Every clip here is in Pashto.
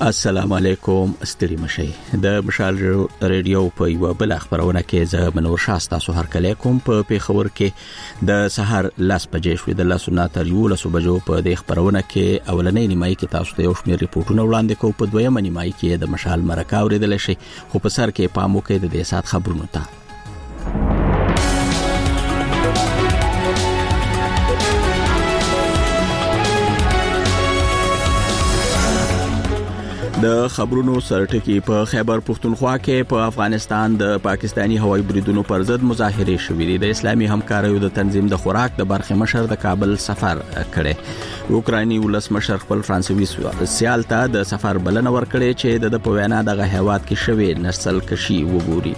السلام علیکم. ستړي مشي د مشال ریډیو په یو بل خبرونه کې زه منور شاه تاسو هر کله کوم په پیښور کې د سحر لاس بجې شوې د لاسونه تر یو لاسو بجو په د خبرونه کې اولنې نیمای کې تاسو ته یو شمېر ریپورتونه وړاندې کوم په دویمه نیمای کې د مشال مرکه اوریدل شي خو په سر کې پام وکړئ د دې سات خبرونو ته. د خبرونو سرټکی په خیبر پختونخوا کې په افغانستان د پاکستانی هوایي بریدونو پر ضد مظاهره شوې دي. د اسلامي همکاریو د تنظیم د خوراک د برخه مشر د کابل سفر کړي. اوکراني ولسمشر خپل فرانسوي سیال ته د سفر بلنه ورکړي چې د په وینا دغه هیواد کې شوی نسل کشي وګوري.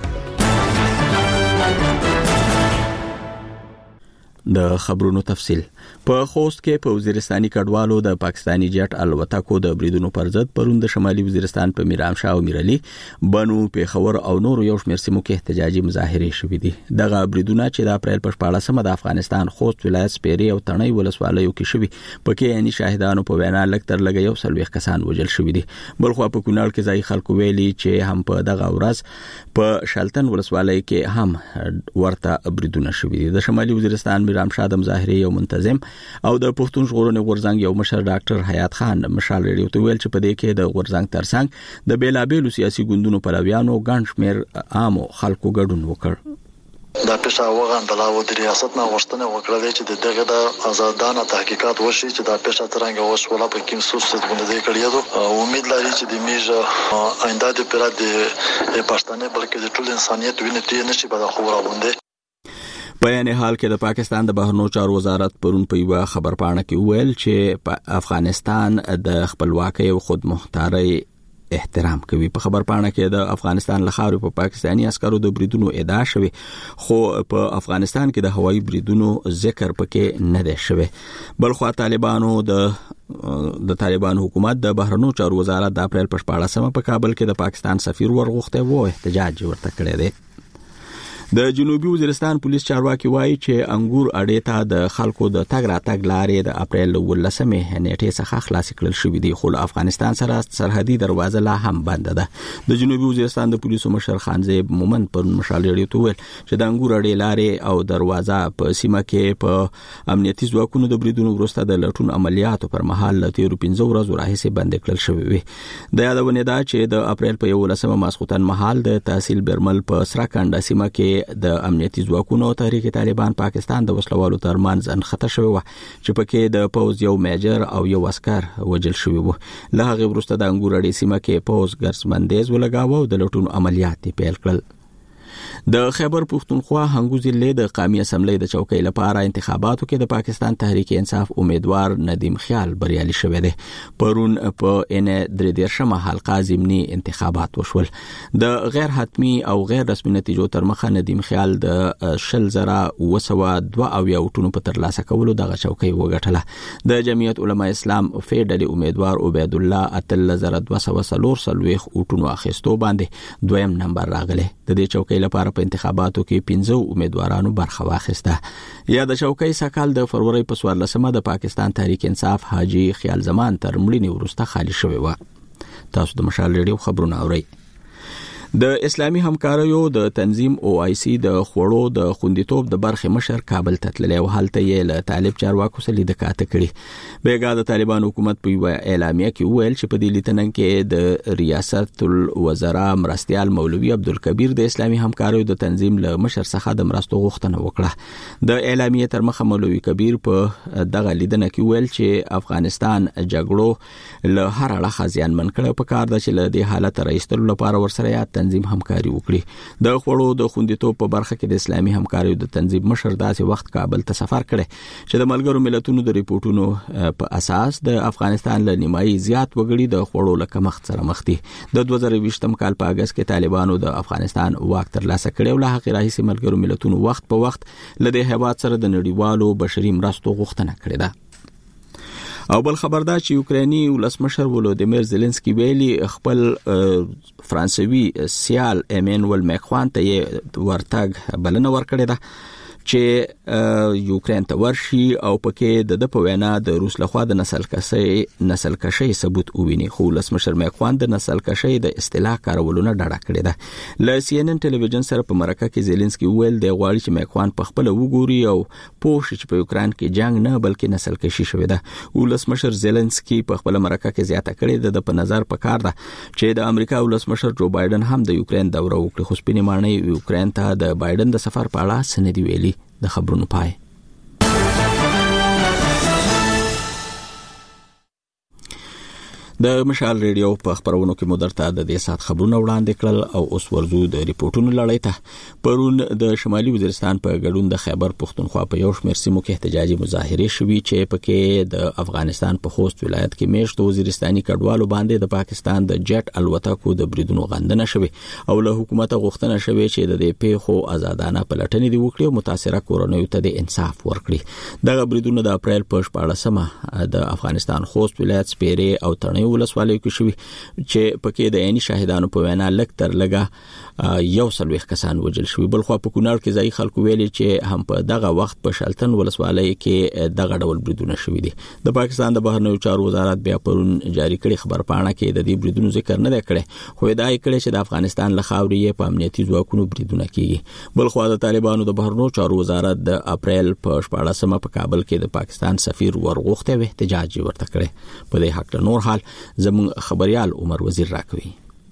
د خبرونو تفصیل په خوست کې په وزیرستاني کډوالو د پاکستانی جټ الوتکو د بریدونو پر ضد پروند د شمالي وزیرستان په میرامشاه او میرعلي بنو پیښور او نور یو شمېر سیمو کې احتجاجي مظاهره شوې دي. دغه بریدونه چې د اپریل په 14مه د افغانستان خوست ولایت سپېرې او تڼۍ ولسوالیو کې شوي پکې یعنی شاهدانو په وینا لږ تر لږه یو سلويخ کسان وژل شوي دي. بلخو په کونړ کې ځای خلکو ویلي چې هم په دغه ورځ په شلتن ولسوالۍ کې هم ورته بریدونه شوي دي. د شمالي وزیرستان میرامشاه د مظاهره یو منتظم او د پښتون ژغورنې غورځنګ یو مشر ډاکټر حیات خان مشال ریډیو ته ویل چې په دې کې د غورځنګ ترڅنګ د بیلابېلو سیاسي ګوندونو پلویانو ګڼ شمېر عامو خلکو ګډون وکړ. دا پېښه وغندله او د ریاست نه غوښتنه وکړه چې دغه د آزادانه تحقیقات وشي چې دا پېښه څنګه وشوله په کوم سوسه باندې کړی دی. امید لري چې د میژه آینده د پرد پښتنې بلکې د ټول انسانيت وینې ته نشي به خبره وندي. په یعنی حال کې د پاکستان د بهرنیو چارو وزارت پرون په یو خبرپاڼه کې ویل چې په افغانستان د خپلواکۍ او خودمختارۍ احترام کوي. په خبرپاڼه کې د افغانستان لخوا په پاکستانی عسکرو د بریدونو ادعا شوی خو په افغانستان کې د هوایي بریدونو ذکر پکې نه دی شوی. بلخو د طالبان حکومت د بهرنیو چارو وزارت د اپریل په 14مه په کابل کې د پاکستان سفیر ورغوښته وو احتجاج ورته کړی دی. د جنوبي وزیرستان پولیس چارواکي وایي چې انګور اډې ته د خلکو د تګ راتګ لارې د اپریل 18مه نیټې څخه خلاص کړل شوې دي خو افغانستان سره سرحدي دروازه لا هم بنده ده. د جنوبي وزیرستان د پولیسو مشر خانزیب مومن پر مشال ریډیو ته ویل چې د انګور اډې لارې او دروازه په سیمه کې په امنیتي ځواکونو د بریدونو وروسته د لټون عملیاتو پر مهال له 15 ورځې راهیسې بند کړل شوې وي. د یادونه ده چې د اپریل په 11مه ماسخوتن مهال د تحصیل برمل په سراکنده سیمه کې د امنیتي ځواکونو تحریک طالبان پاکستان د وسلوالو ترمنځ انخته شوی و چې پکې د پوز یو میجر او یو عسكر وژل شوی وو. له هغه وروسته د انګور اډې سیمه کې پوز ګرځمندیز ولګاوه او د لټون عملیات پیل کړل. د خیبر پختونخوا هنګو ضلع د قومي اسمبلی د چوکۍ لپاره انتخاباتو کې د پاکستان تحریک انصاف امیدوار ندیم خیال بریالي شوی دی. پرون په ان 33مه حلقه ضمني انتخابات وشول. د غیر حتمی او غیر رسمي نتیجو تر مخه ندیم خیال د 10202 ووټونو په ترلاسه کولو دغه چوکۍ وګټله. د جمعیت علما اسلام فیډرالي امیدوار عبید الله 3240 وټونو اخیستو باندې دویم نمبر راغلی. د دې چوکۍ لپاره په انتخاباتو کې 15 امیدوارانو برخه واخیسته. یا د چوکۍ سکهال د فروری په 14مه د پاکستان تحریک انصاف حاجی خیال زمان تر مړینې وروسته خالی شوی و. تاسو د مشال ریډیو خبرونه اورئ. د اسلامي همکاریو د تنظیم OIC د خوړو د خوندیتوب د برخه مشر کابل ته تللی او حالت یې له طالب چارواکو سره لیدکاته کړي. بیګا د طالبان حکومت په اعلامیه کې ویل چې په دې لیدنه کې د ریاست الوزرا مرستیال مولوی عبدالکبیر د اسلامي همکاریو د تنظیم له مشر څخه د مرستو غوښتنه وکړه. د اعلامیه تر مخه مولوی کبیر په دغه لیدنه کې ویل چې افغانستان جګړو له هر اړخه زیانمن کړي په کار د چې له دې حالت راایستلو لپاره ورسره تنظیم همکاري وکړي. د خوړو د خوندیتوب په برخه کې د اسلامي همکاریو د تنظیم مشر داسې وخت کابل ته سفر کړي چې د ملګرو ملتونو د ریپورتونو په اساس د افغانستان له نیمایي زیات وګړي د خوړو له کمښت سره مخ دي. د 2020م کال په اگست کې طالبانو د افغانستان واک ترلاسه کړی او له هغې راهیسې ملګرو ملتونو وخت په وخت له دې هیواد سره د نړیوالو بشري مرستو غوښتنه کړې ده. او بل خبر دا چې یوکراني ولسمشر ولودیمیر زيلنسکي ویلي خپل فرانسوي سیال ایمانوئل ماکرون ته ورتګ بلنه ورکړې ده چې یوکرين ته ورشي او پکې د په وینا د روس لخوا د نسل کشي ثبوت وویني. خو ولسمشر ماکرون د نسل کشي د اصطلاح کارولونه ډډه کړې ده. ل سی ان ان ټلویزیون سره په مرکه کې زيلنسکي ویل د غواړي چې ماکرون په خپل وګوري او پوه شي چې په یوکرين کې جنگ نه بلکې نسل کشي شوې ده. ولسمشر زيلنسکي په خپل مرکه کې زیاته کړې ده په نظر پکار ده چې د امریکا ولسمشر جو بایدن هم د یوکرين دوره وکړي. خو سپینې مانې یوکرين ته د بایدن د سفر په اړه سندې ویلي. د خبرونو پای. د مشال ریډیو په خبرونو کې مدرته د دې سات خبرونه وړاندې کړل او اوس ورزو د ریپورتونو لړۍ ته. پرون د شمالي وزیرستان په ګډون د خیبر پختونخوا په یو شمېر سیمو کې احتجاجي مظاهره شوې چې پکې د افغانستان په خوست ولایت کې میشت وزیرستاني کډوالو باندې د پاکستان د جټ الوتکو د بریدونو غندنه شوې او له حکومت غوښتنه شوې چې د دې پیښو آزادانه پلټنې دی وکړي او متاثره کورنیو ته د انصاف ورکړي. دغه بریدونه د اپریل په 14مه د افغانستان خوست ولایت سپیری او تڼیو ولسوالۍ کې شوې چې پکې د عیني شاهدانو په وینا لږ تر لږه یو سلويخ کسان وژل شوي. بل خو په کونړ کې ځای خلکو ویلي چې هم په دغه وخت په شلتن ولسوالۍ کې دغه ډول بریدونه شوي دي. د پاکستان د بهرنیو چارو وزارت بیا پرون جاری کړي خبرپاڼه کې د دې بریدونو ذکر نه کړي خو ادعا کړې چې د افغانستان له خاورې په امنیتي ځواکونو بریدونه کیږي. بل خو د طالبانو د بهرنیو چارو وزارت د اپریل په 14مه په کابل کې د پاکستان سفیر ورغوښته و احتجاج ورته کړي. په دې حق نور حال زمون خبريال عمر وزیر راکوي.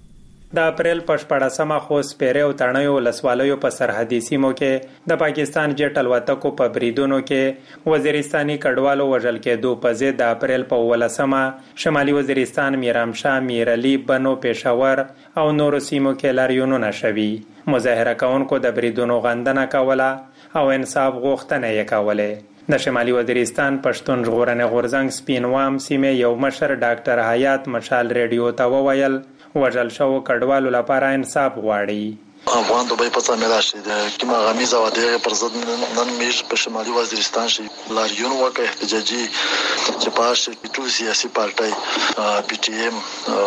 د اپریل په 14مه خوست پیری او تڼیو ولسوالیو په سرحدي سیمو کې د پاکستان جټ الوتکو په بریدونو کې وزیرستاني کډوالو وژل کېدو په ضد د اپریل په 18مه شمالي وزیرستان میرامشاه، میرعلی، بنو، پېښور او نورو سیمو کې لاریونونه شوي. مظاهره کوونکو د بریدونو غندنه کوله او انصاف غوښتنه یې کوله. د شمالي وزیرستان پښتون ژغورنې غورځنګ سپینوام سیمې یو مشر ډاکټر حیات مشال ریډیو ته وویل وژل شوو کډوالو لپاره انصاف غواړي. افغان دوبای په څاملا شي د کیما غمیزه و دغه پر ضد نن میش په شمالي وزیرستان شي لاریون وکړ احتجاجي چې پاش ټول سیاسي پارټي پی ټی ایم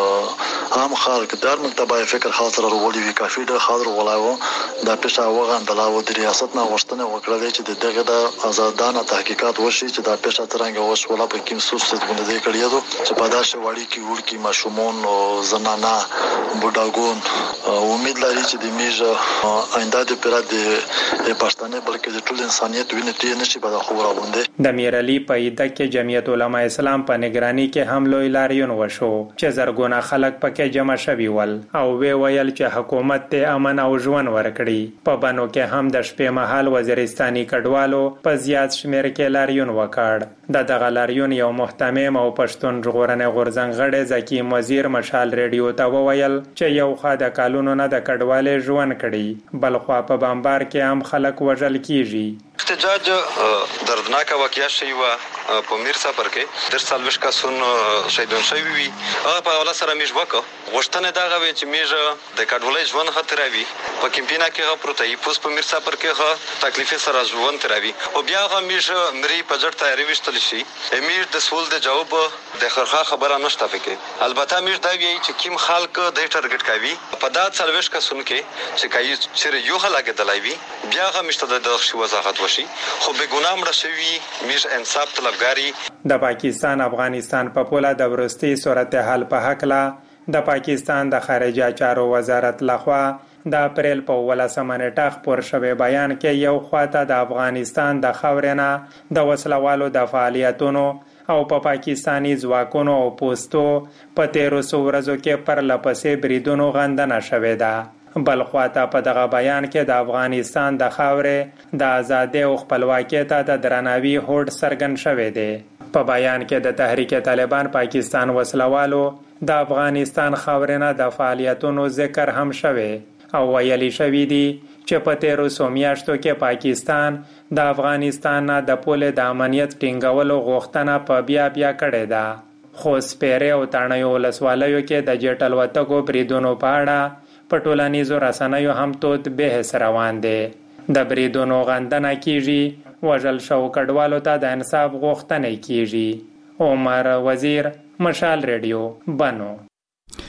عام خلک د مکتبه فکر خاطر ورولي وی کافي د خاطر ولاو د پېښه وغندلا و د ریاست نه غوښتنه وکړه چې دغه د آزادانه تحقیقات وشي چې د پېښه ترنګ وش ولا په کوم څه څه باندې کړیدو چې په داسې وړي کې ورکی ماشومون او زنانا بوډاګون امید لري چې د آینده د پیراد د پښتنې بلکې د ټول انسانيت وینې ته نشي په خبره باندې. د میرعلی په ایده کې جمعیت علماء اسلام په نگرانی کې هم لوی لاریون وشو چې زرګونه خلک پکې جمع شوي ول او وی ویل چې حکومت ته امن او ژوند ورکړي. په بنو کې هم د شپې مهال وزیرستاني کډوالو په زیات شمیر کې لاریون وکړ. دغه لاریون یو محتمم او پښتون ژغورنې غورځنګ غړي ځکه وزیر مشال ریډیو ته وویل چې یو خاده کالونو نه د کډوالې ژوند کړي بل خو په بمبار کې هم خلک وژل کیږي. احتجاج دردناک واقعیا شوی و په میرصبر کې در سالوش کسون شهیدون شوی وي. هغه په اوله سره میژ وکړه غوښتنه دغه وی چې میژ د کډوالۍ ژوند خطروي په کمپینا کې هغه پروتای پوس په میرصبر کې هغه تکلیف سره ژوند تروي او بیا هغه میژ مری په ځړ تیاری وشتل شي. میژ د سول د جواب د خرخه خبره نشته پکې. البته میژ دا وی چې کیم خلک د ټارګټ کوي په دات سالوش کسون کې چې کای چې یو خلک دلایوي بیا هغه مشته د دغه وضاحت وشي خو به ګناه مړ شوی میژ انصاف طلبګاری. د پاکستان افغانستان په پوله د ورستي صورتحال په حق لا د پاکستان د خارجه چارو وزارت لخوا د اپریل په 18مه نیټه خبر شوی بیان کې یو خواته د افغانستان د خاورینه د وسلوالو د فعالیتونو او په پاکستانی ځواکونو او پوسټو په 1300 ورځو کې پر لپسې بریدونو غندنه شوې ده. بل خواته په دغه بیان کې د افغانستان د خاورې د ازادۍ او خپلواکۍ ته د درناوي هوډ څرګند شوی دی. په بیان کې د تحریک طالبان پاکستان وسلوالو د افغانستان خاورینه د فعالیتونو ذکر هم شوی او ویلي شوی دی چې په 1300 میاشتو کې پاکستان د افغانستان نه د پولې د امنیت ټینګولو غوښتنه په بیا کړې ده. خو سپیری او تڼیو ولسوالیو کې د جټ الوتکو بریدونو په اړه په ټولنیزو رسنیو هم تود بحث روان دی. د بریدونو غندنه کیږي وژل شو کډوالو ته د انصاف غوښتنه کیږي. عمر وزیر مشال ریډیو بنو.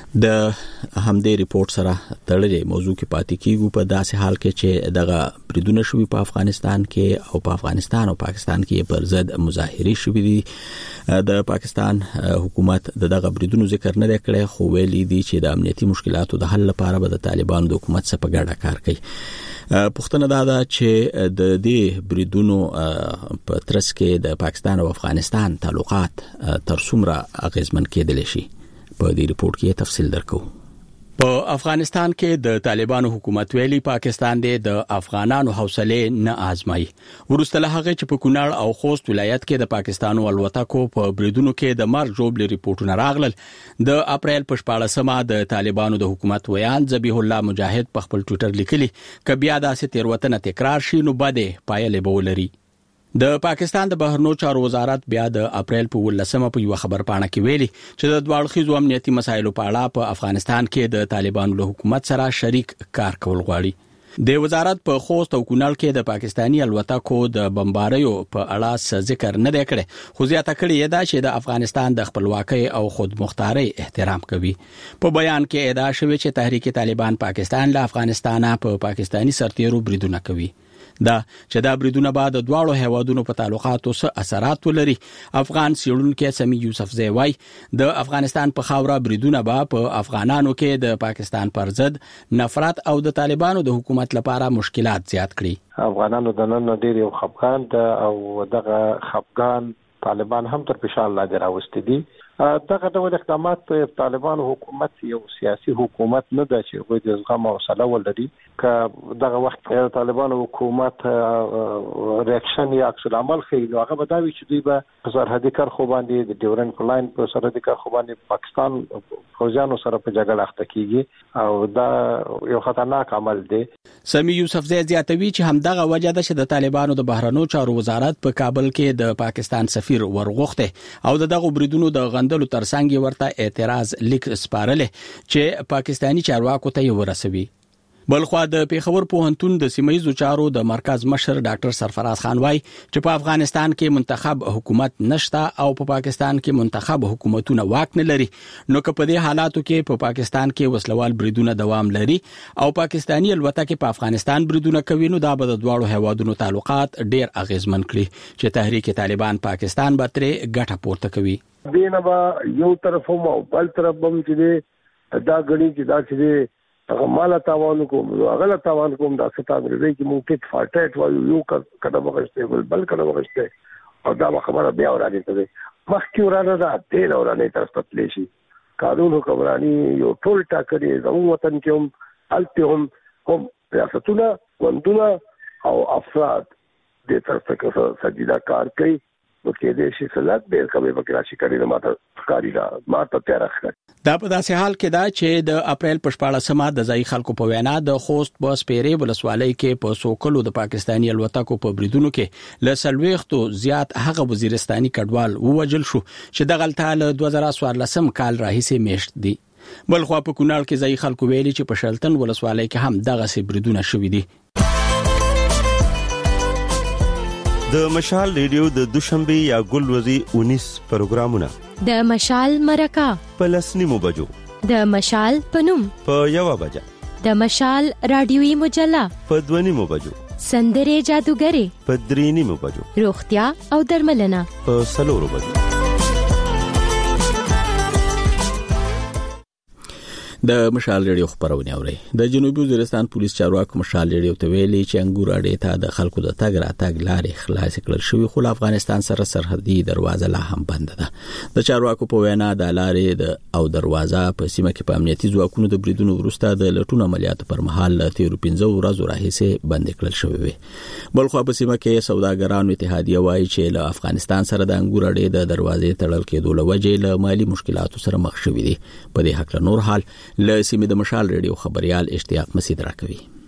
د همدې ریپورت سره تړلې موضوع کې پاتې کیږو په داسې حال کې چې دغه بریدونه شوي په افغانستان کې او په افغانستان او پاکستان کې پر ضد مظاهرې شوي دي. د پاکستان حکومت دغه بریدونو ذکر نه کړي خو ویلي دي چې د امنیتي مشکلاتو د حل لپاره به د طالبانو د حکومت سره په ګډه کار کوي. پښتنه دا ده چې د دې بریدونو په ترڅ کې د پاکستان او افغانستان تعلقات تر څومره اغیزمن کېدل شي په دې ریپورت کې تفصیل درکو. په افغانستان کې د طالبانو حکومت ویلي پاکستان د افغانانو حوصله نه آزمایي. ورسته له هغه چې په کونړ او خوست ولایت کې د پاکستانو الوتکو په بریدونو کې د مرګ جوړ ریپورتونه راغلل. د اپریل په 14مه د طالبانو د حکومت ویان ذبیح الله مجاهد په خپل ټوئیټر لیکلي ک بیا داسې تیروتنه تکرار شي نو بده پایلې به ولري. د پاکستان د بهرنیو چارو وزارت بیا د اپریل په 18مه په یو خبر پاڼه کې ویلي چې د دوړخیزو امنیتي مسایلو په اړه په افغانستان کې د طالبانو له حکومت سره شریک کار کول غواړي. د وزارت په خوست او کونړ کې د پاکستانی الوتکو د بمباریو په اړه ذکر نه دی کړی خو زیاته کړی دا چې د افغانستان د خپلواکۍ او خودمختارۍ احترام کوي. په بیان کې ادعا شوی چې تحریک طالبان پاکستان له افغانستان په پاکستانی سرتیرو بریدونه کوي. دا چې دا بریدونه بعد د دواړو هیوادونو په تعلقاتو سره اثرات ولري. افغان سیړونکو سمي یوسفزی وای د افغانستان په خاوره بریدونه په افغانانو کې د پاکستان پر ضد نفرت او د طالبانو د حکومت لپاره مشکلات زیات کړي. افغانانو د نن ډیر یو خفقان او دغه خفقان طالبان هم تر فشار لاندې راوستي دي. دغه ډول اقدامات طالبان حکومت یو سیاسي حکومت نه ده چې غوډه د زغم او حوصله ولري. ک دغه وخت طالبان حکومت ریاکشن یا عکس العمل خي هغه بداوي چې دوی به سرحدي کرخو باندې د ډیورن لاین په سرحدي کرخو باندې پاکستان فوجانو سره په جګړه اخته کیږي او دا یو خطرناک عمل دی. سمي یوسفزی زیاتوي چې همدغه وجه ده چې د طالبانو د بهرنیو چارو وزارت په کابل کې د پاکستان سفیر ورغوخته او دغه بریدونو د غندلو ترڅنګ ورته اعتراض لیک سپارل چې پاکستانی چارواکو ته ورسوي. بلخوا د پیښور پوهنتون د سیمایي چارو د مرکز مشر ډاکټر سرفراز خان وای چې په افغانستان کې منتخب حکومت نشته او په پاکستان کې منتخب حکومتونه واک نه لري نو که په دې حالاتو کې په پاکستان کې وسلوال بریدونه دوام لري او پاکستانی الوتکې په افغانستان بریدونه کوي نو دا به د دواړو هیوادونو تعلقات ډېر اغیزمن کړي چې تحریک طالبان پاکستان به ترې ګټه پورته کوي. دینه با یو طرف هم او بل طرف هم چې دا غړي چې دا چې هغه مال تاوان کوم هغه تاوان کوم دا ستاسو انګریزي کې مونږ ټیټ فاټټ وایو یو کډه وغشته بل کډه وغشته او دا خبره بیا ورانه ته مخکې ورانه ده تل ورانه طرف ته تللی شي. قانون حکمرانی یو ټول ټاکري زموږ وطن کې هم الته هم ریاستونه وندونه او افراد د طرف ته سجدا کار کوي نو کې دې شي سلات به کومه وکړي کړي ماته کاری دا ماته تیار راخړ. دا په داسې حال کې دا چې د اپریل په 14مه د ځای خلکو په وینا د خوست بس پیری ولسوالۍ کې په سوکلو د پاکستانی الوتکو په بریدونو کې ل سلويختو زیات هغه وزیرستاني کډوال ووجل شو چې د غلطه له 2014 کال راهیسې میشت دي. بلخوا په کونړ کې ځای خلکو ویلي چې په شلتن ولسوالۍ کې هم دغه سي بریدونه شوې دي. د مشال ریډیو د دوشنبه یا ګلوري 19 پروګرامونه د مشال مرکه په لسنیمو بجو د مشال پنوم په یو بجه د مشال رادیوي مجله په دونیمو بجو سندره جادوګری په درینیمو بجو روغتیا او درملنه په سلورو بجو. د مشال ریډیو خبرونه اوري. د جنوبي وزیرستان پولیس چارواکو مشال ریډیو ته ویلي چې انګور اړې ته د خلکو د تګ راتګ لارې خلاص کړل شوې خو افغانستان سره سرحدي دروازه لا هم بند ده. د چارواکو په وینا د لارې او دروازه په سیمه کې په امنیتي ځواکونو د بریدونو وروسته د لټون عملیاتو پر مهال تیر 15 ورځې راهیسې بند کړل شوې وي. بلخو په سیمه کې سوداګرانو اتحادیه وایي چې له افغانستان سره د انګور اړې د دروازې تړل کېدو لوجې له مالی مشکلاتو سره مخ شوې دي. په دې حق نور حال له سیمې د مشال ریډیو خبريال اشتیاق مسعود راکوي.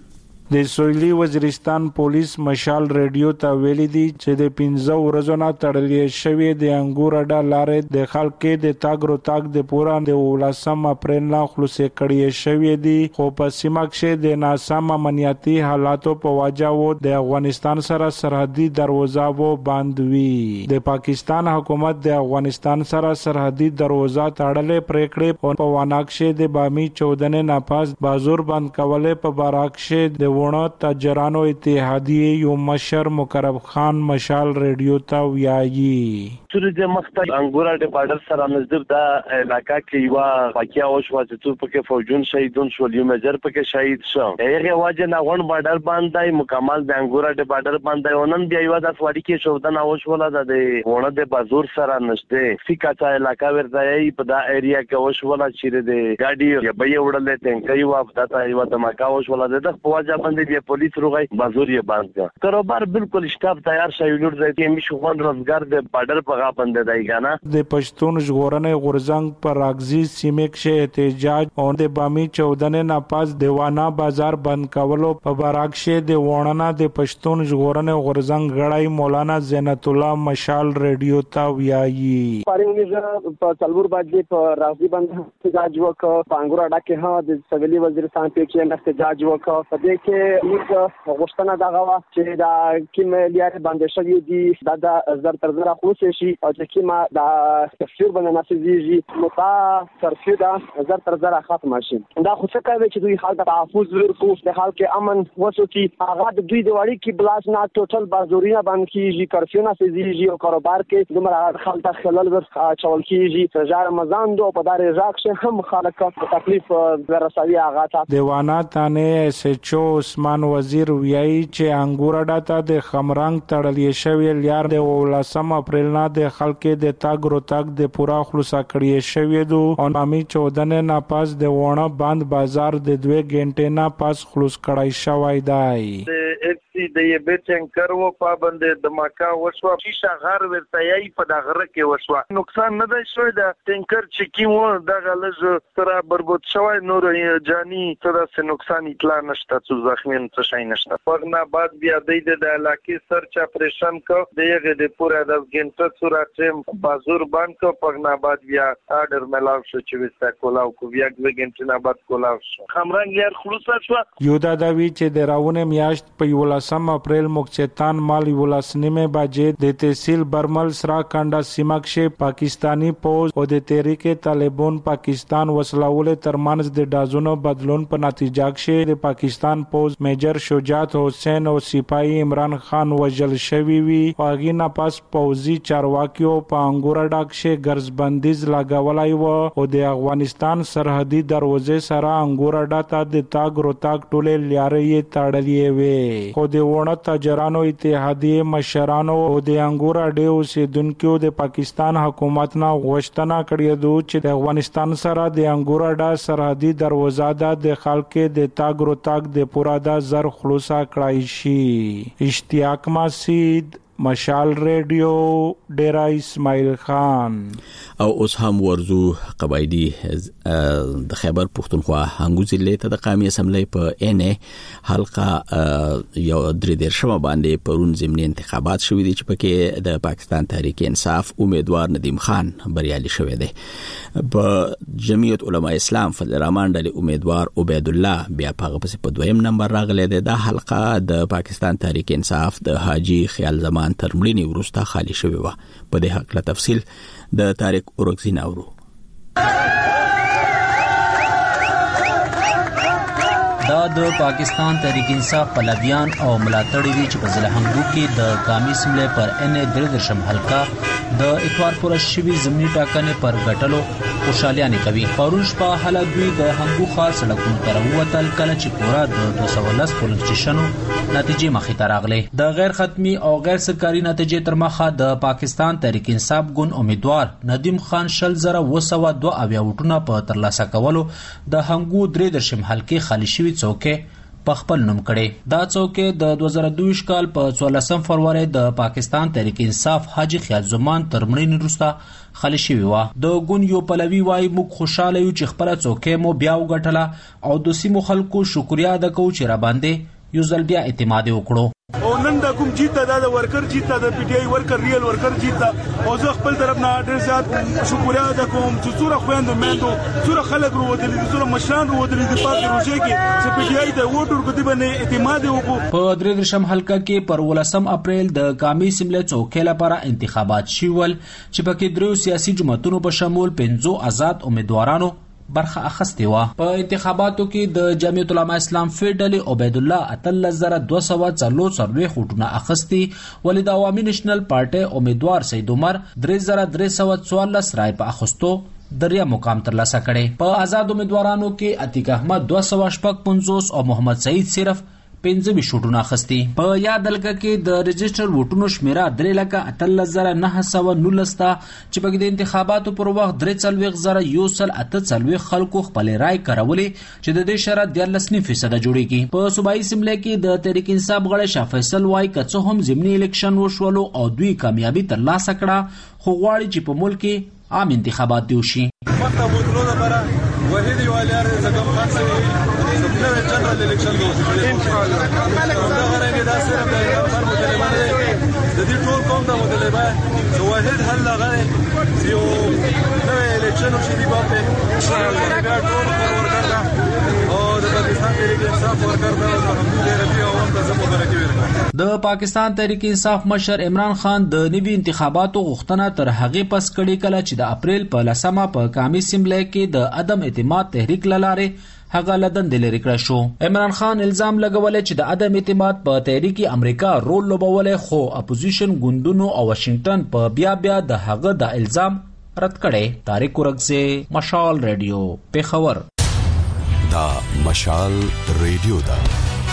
د سویلي وزیرستان پولیس مشال ریډیو ته ویلي دي چې د 15 ورځو نه تړلې شوې د انګور اډه لارې د خلکو د تاګ راتګ د پورا د 19 اپریل نه خلاص کړې شوې دي، خو په سیمه کې د ناسم امنیتي حالاتو په وجه و د افغانستان سره سرحدي دروازه و بند وي. د پاکستان حکومت د افغانستان سره سرحدي دروازه تړلې پریکړې او په واناکشه د بامي 14 نه پاس بازور بند کولې په باراکشه د ونه تاجرانو اتحادیه یو مشر مقرب خان مشال ریډیو ته ویایي چې د مختلف انګورا د بارډر سره نزدیک د علاقہ کې یو واقعیا وشو چې څو پکې فوجون شهیدون شول، یو مجر پکې شهید شو. هغه واجه نه غون بارډر باندې مکمل د انګورا د بارډر باندې ونن بیا یو د سوادي کې شو د ناوښوله د ونه د بازور سره نشته فیکاټا علاقہ ورځي په دا ایریا کې وشوله چې د ګاډي یا به وړلې ټینګي وافداته یو د مکا وشوله د پواجا باندې د پولیس روغی بازور یې باندې کا کاروبار بالکل شتاب تیار شوی لور ځای کې مشو غون روزګار د بارډر په باندې دایګانا د پښتون ژغورنې غورزنګ پر راغزي سیمه کې احتجاج او د بامي 14 نه پاس دیوانا بازار بند کولو په باراکشه د وړانا د پښتون ژغورنې غورزنګ غړای مولانا زینت الله مشال ریډیو ته ویایي پرنګ په تلور باندې په راغزي باندې احتجاج وکړ، په انګور اډه کې ها د سویلي وزیرستان په کې احتجاج وکړ. په دې کې موږ غوښتنه دغه وا چې دا کوم لیارې باندې شوی دي د زر تر زر خو شي او چې کیما د تفسیر باندې نسیږي نو تا ترفیع دا زر تر زر ختم شي. دا خو څه کوي چې دوی خلک تحفظ ورکو د خلک امن وسو چې هغه د دوی د وړي کې بلاس نه ټوټل بازورینه باندې کیږي، کرفیو نه سيږي او کاروبار کې دومره خلک خلل ور چول کیږي. سجار رمضان دو په دار راکشه هم خلک تکلیف ورسوي. هغه ته دیوانه تانه سچو عثمان وزیر ویایي چې انګور اډه د خمرنګ تړلې شوی لیار د 19 اپریل نه د خلکو د تاګ راتګ د پورا خلاص کړی شوی دو او نامي 14 نه پاس د ونه بند بازار د 2 غنټې نه پاس خلاص کړای شوی دی. د یې بیچن کرو پابند د مکا وشو شیشه غر ورتایي په دغه کې وشو. نقصان نه دی شوی د ټینکر چې کیمو دغه لږ سره بربود شوی، نور جانی څه نقصان اطلاع نشته، څه زخمین څه شي نشته. پغنا بعد بیا د علاقې سرچ اپریشن کو دغه د پورا د ګنټه صورت بازور بند کو. پغنا بعد بیا آرډر ملاو شو چې وستا کولاو کو بیا د ګنټه نه بعد کولاو شو. خمرنګ یې خلاص شو. یو دا وی چې د راونه میاشت په 19 اپریل مکچتان مال 19 بجې د تحصیل برمل سرا کانډا سیمه کې پاکستانی پوز او د تحریک طالبان پاکستان وسلاول ترمنځ د دازونو بدلون په نتیجه کې د پاکستان پوز میجر شجاعت حسین او سپاهی عمران خان وژل شوی وی. واغی نه پاس پوزي چارواکیو په انګور اډه کې ګرځبندیز لګولای و او د افغانستان سرحدي دروازې سره انګور اډه ته د تاګ راتګ ټولې لارې تړلې وې. خو د ونه تاجرانو اتحادیه مشرانو او د انګور اډه اوسیدونکو د پاکستان حکومت نه غوښتنه کړې ده چې د افغانستان سره د انګور اډه سرحدي دروازه د خلکو د تاګ راتګ د پورا د زر خلاص کړای شي. اشتیاق مسید، مشال ریډیو، ډیرا اسماعیل خان. او اوس هم ورزو قبایلی د خیبر پختونخوا هنګو ضلع ته د قومي اسمبلی په ان حلقه یو درې شمه باندې پرون ضمني انتخابات شوې دي چې پکې د پاکستان تحریک انصاف امیدوار ندیم خان بریالي شوی دی. په جمعیت علماء اسلام فضل الرحمن ډلې امیدوار عبید الله بیا په دویم نمبر راغلی دی. دا حلقه د پاکستان تحریک انصاف د حاجی خیال زمان ترمړینی ورسته خالی شوی و. په دې حق له تفصیل د طارق اورکزی ناورو. دا د پاکستان تحریک انصاف پلویان او ملاتړي دي چې په ضلع هنګو کې د قومي اسمبلی پر ان درشم حلقه د اتوار پر شوي زمینی ټاکنې پر غټلو خوشالیانه کوي. پرون شپه حالا دوی د هنګو خاص سړکونو تر ووتل کله چې پورا د 210 پولیس سټیشنو نتیجې مخې ته راغلي. د غیر ختمي او غیر سرکاري نتیجې تر مخه د پاکستان تحریک انصاف ګوند امیدوار ندیم خان 202 وټونه په ترلاسه کولو د هنګو 3 حلقې خالی شوي څوکې په خپل نوم کړي. دا څوکې د 2022 کال په 14 فروری د پاکستان تحریک انصاف حاجی خیال زمان ترمړین وروسته خالی شوی و. د ګوند یو پلوی وای موږ خوشاله یو چې خپل څوکې مو بیا وګټله او د سیمو خلکو شکریا ادا کوو چې را باندې یو ځل بیا اعتماد وکړو. او نن د کوم جیت د ورکر جیت د پی ټی آی ورکر ریل ورکر جیت او زه خپل طرف نه ډېر زیات شکریا ادا کوم چې څوره خويندو مېندو څوره خلک وروتلي دي څوره مشران وروتلي دي په پروژه کې چې پی ټی آی د ووټر کو دی باندې اعتماد وکړو. په 3 حلقه کې پر 18 اپریل د قومي اسمبلی څوکۍ لپاره انتخابات شول چې پکې درو سیاسي جماعتونو په شمول 15 آزاد امیدوارانو برخه اخستې و. په انتخاباتو کې د جمعیت علماء اسلام فیډل عبید الله 13240 ووټونه اخستي، ولې د عوامي نېشنل پارټي امیدوار سید عمر 3314 رای په اخستو دریا مقام ترلاسه کړي. په آزاد امیدوارانو کې عتیق احمد 255 او محمد سعید صرف 15 ووټونه اخستي. په یاد حلقه کې د رجسټر ووټونو شمیره 3,18,919 تا چې په د انتخاباتو پر وخت 43,148 خلکو خپل رای کارولې چې د دې شرط 14% جوړیږي. په صوبایي اسمبلی کې د تحریک انصاف غړي شاه فیصل وای کڅو هم ضمني الیکشن وشولو او دوی کامیابی ترلاسه کړه، خو غواړي چې په ملک کې عام انتخابات دی وشي. وحید یوالار زګم خان سره نوې جنرال الیکشن دوه ان شاء الله دا غره دا سره د هر مطالبه د دې ټول قوم د مطالبه واحد حل لغه یو نوې الیکشن شي دی په ان شاء الله دا ټول ورکړه او د پاکستان تحریک انصاف ورکړه الحمدلله ربي او هم د مبارکي ورکړه. د پاکستان تحریک انصاف مشر عمران خان د نوي انتخاباتو غوښتنه تر هغه پس کړي کله چې د اپریل په 10 په قومي اسمبلی کې د عدم اعتماد تحریک لاره هغه لدن د لری کړ شو. عمران خان الزام لګولې چې د عدم اعتماد په تحریک امریکا رول لوبولې، خو اپوزیشن ګوندونو او واشنگټن په بیا د هغه د الزام رد کړي. طارق ورغزه، مشال ریډیو، پیښور. دا مشال ریډیو دا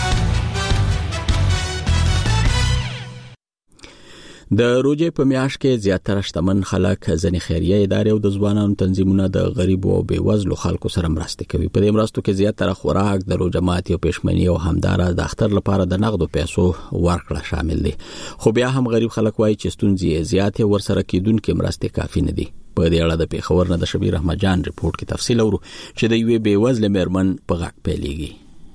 د روزې په میاشت کې زیاتره شتمن خلک ځنې خیریه ادارې او د ځوانانو تنظیمونه د غریبو او بیوزلو خلکو سره مرسته کوي. په دې مرستو کې زیاتره خوراک، د روزه ماتي او پېشمنی او همدارا د اختر لپاره د نقدو پیسو ورکړه شامل دي. خو بیا هم غریب خلک وایي چې ستونزې زیاتې ورسره کېدونکې مرستې کافي نه دي. په دې اړه د پیښور نه د شبیر احمد جان ریپورت کې تفصیل اورو چې د یوې بیوزله مېرمن په غږ پیلېږي.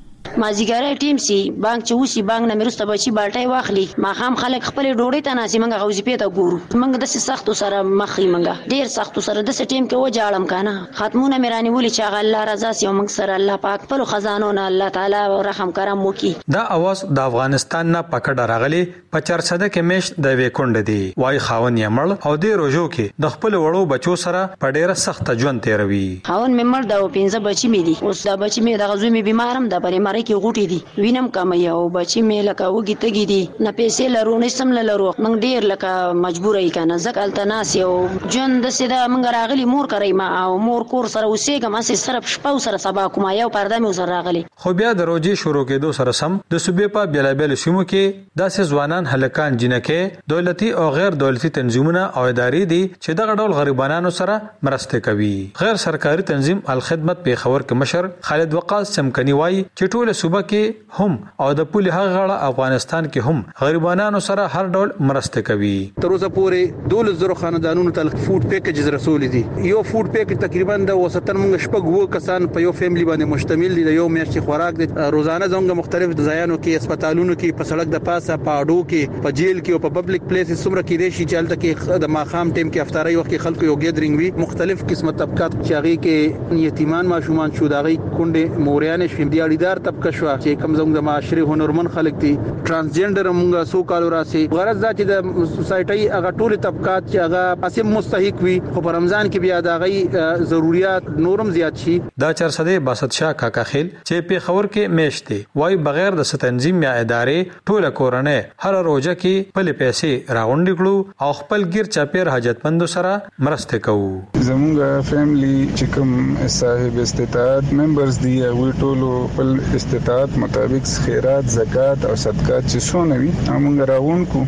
مازیګر ټیم سي بانک چې وسی بانک نه مرسته بچي بالټای واخلي، ما هم خلک خپل ډوړې ته ناسي منګه غوځي پیته ګورو، منګه د سختو سره مخې منګه ډیر سختو سره د ټیم کې و جاړم کنه ختمونه میرانی ولي چې الله رضا سي او منګ سره الله پاک په خزانو نه الله تعالی رحم کرم وکي. دا اواز د افغانستان نه پکړه راغلي په 400 کې مش د وکوند دی وای خاون یمړ او د روزو کې د خپل وړو بچو سره په ډیره سخت ژوند تیروي. خاون ممړ دا 15 بچی مې دي، اوس دا بچی مې د غزو مې بیمارم د پرې مړ کې غوټي دي، وینم کم یو بچی مې لکه وګی تګی دي، نه پیسې لرو نه سم لرو، موږ ډیر لکه مجبور ای کنه زکه التناس یو جون د سیده موږ راغلی مور کوي ما او مور کور سره اوسېګم اسې سره شپه سره سبا کوم یو پرده مې سره راغلی. خو بیا د روزي شروع کېدو سره سم د صوبې په بیلابل سیمو کې داسې ځوانان هلکان جنکه دولتي او غیر دولتي تنظیمونه او ادارې دي چې دغه ډول غریبانو سره مرسته کوي. غیر سرکاري تنظیم الخدمت پیښور کې مشر خالد وقاص چمکني وایي چې ټول صوبه کې هم او د پولي هغه غړ افغانستان کې هم غریبانو سره هر ډول مرسته کوي. تر اوسه پورې 12,000 خاندانونو ته فود پیکیجز رسول دي. یو فود پیکیج تقریبا د وسطن موږ شپږ کسان په یو فیملی باندې مشتمل دي. یو میاشتې خوراک دي روزانه زموږ مختلف ځایانو کې هسپتالونو کې په سړک د پاسه په اډو کې په جیل کې او په پبلک پلیسز څومره کې دي چې الته کې د ماخام ټیم کې افطاری وخت کې خلکو یو ګیدرینګ وی مختلف قسمه طبقات چې هغه کې یتیمان ماشومان شو داغي کونډه موريان شوم دیاړیدار طبقه شو چې کم زموږ د معاشري هنرمن خلک دي ترانسجنډر موږ سو کالو راسي غرض دا چې د سوسایټي هغه ټول طبقات چې هغه پاسه مستحق وي خو په رمضان کې بیا د غي ضرورت نورم زیات شي. دا 462 شاه کاکا خیل چې پیښور کې میشته وای بغیر د تنظیم یا ادارې ټول کورنۍ هر روزه کې پلي پیسې راغونډ کړو او خپل غیر چاپیر حاجتمند سره مرسته کوو. زموږ فیملی چې کوم صاحب استطاعت ممبرز دي هغه ټول خپل استطاعت مطابق خیرات زکات او صدقات چې شونه وي موږ راغون کو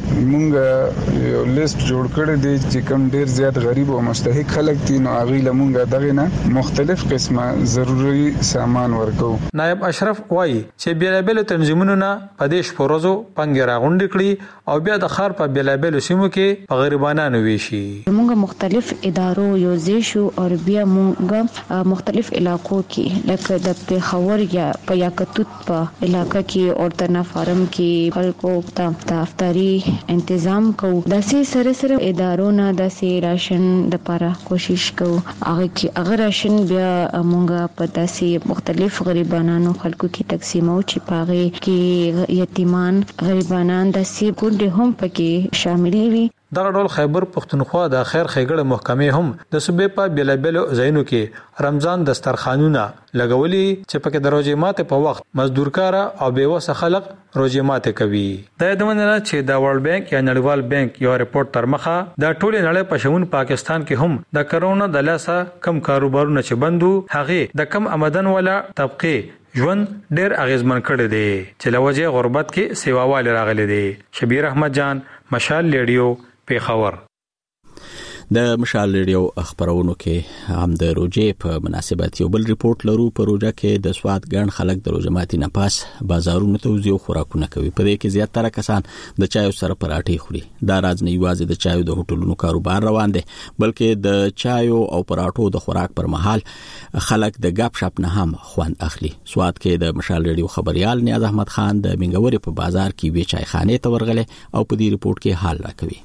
موږ یو لیست جوړ کړی دی چې کوم ډیر زیات غریب او مستحق خلک دي نو هغه لمونږ دغه نه مختلف قسمه ضروري سامان ورکو. نائب اشرف وای چې بیلابل تنظیمونو نه پدیش پروزو پنګ راغونډ کړي او بیا د خار په بیلابل سیمو کې په غریبانو ویشي. موږ مونږ مختلف ادارو یوځای شو او بیا مونږ مختلف علاقو کې لکه د پیښور یا پیاکتوت په علاقہ کې او ترنا فارم کې خلکو ته افطاری تنظیم کو داسې سره ادارو نه داسې راشن د لپاره کوشش کو هغه راشن بیا مونږ په داسې مختلف غریبانو خلکو کې تقسیمو چې پاغه کې یتیمان غریبانان داسې ګوند هم پکې شامل وي. دغه ډول خیبر پښتونخوا د خیر ښېګړې محکمې هم د صوبې په بیلابیلو ځایونو کې رمضان دسترخوانونه لګولي چې پکې د روژې ماتې په وخت مزدورکار او بیوسه خلک روژې ماتې کوي. دا یادونه ده چې د ورلد بانک یا نړیوال بانک یو رپورت تر مخه د ټولې نړۍ په شمول پاکستان کې هم د کرونا د لاسه کم کاروبارونه چې بندو هغه د کم آمدن ولا طبقه ژوند ډېر اغیزمن کړی دی چې لوجه غربت کې سیواوال راغلي دي. شبیر احمد جان، مشال ریډیو، پیښور. د مشال ریډیو خبرونو کې هم د روجې په مناسبت یو بل ریپورت لرو. په روجه کې د سواد ګڼ خلک د روجه ماتي نه پاس بازارونو ته وزي او خوراکونه کوي. په دې کې زیاتره کسان د چایو سره پراټې خوري. دا راز نه یوازې د چایو د هوټلونو کاروبار روان دي بلکې د چایو او پراټو د خوراک پر مهال خلک د غاب شپ نه هم خوند اخلي. سواد کې د مشال ریډیو خبريال نیاز احمد خان د منګوري په بازار کې وی چای خانه ته ورغله او په دې ریپورت کې حال راکوي.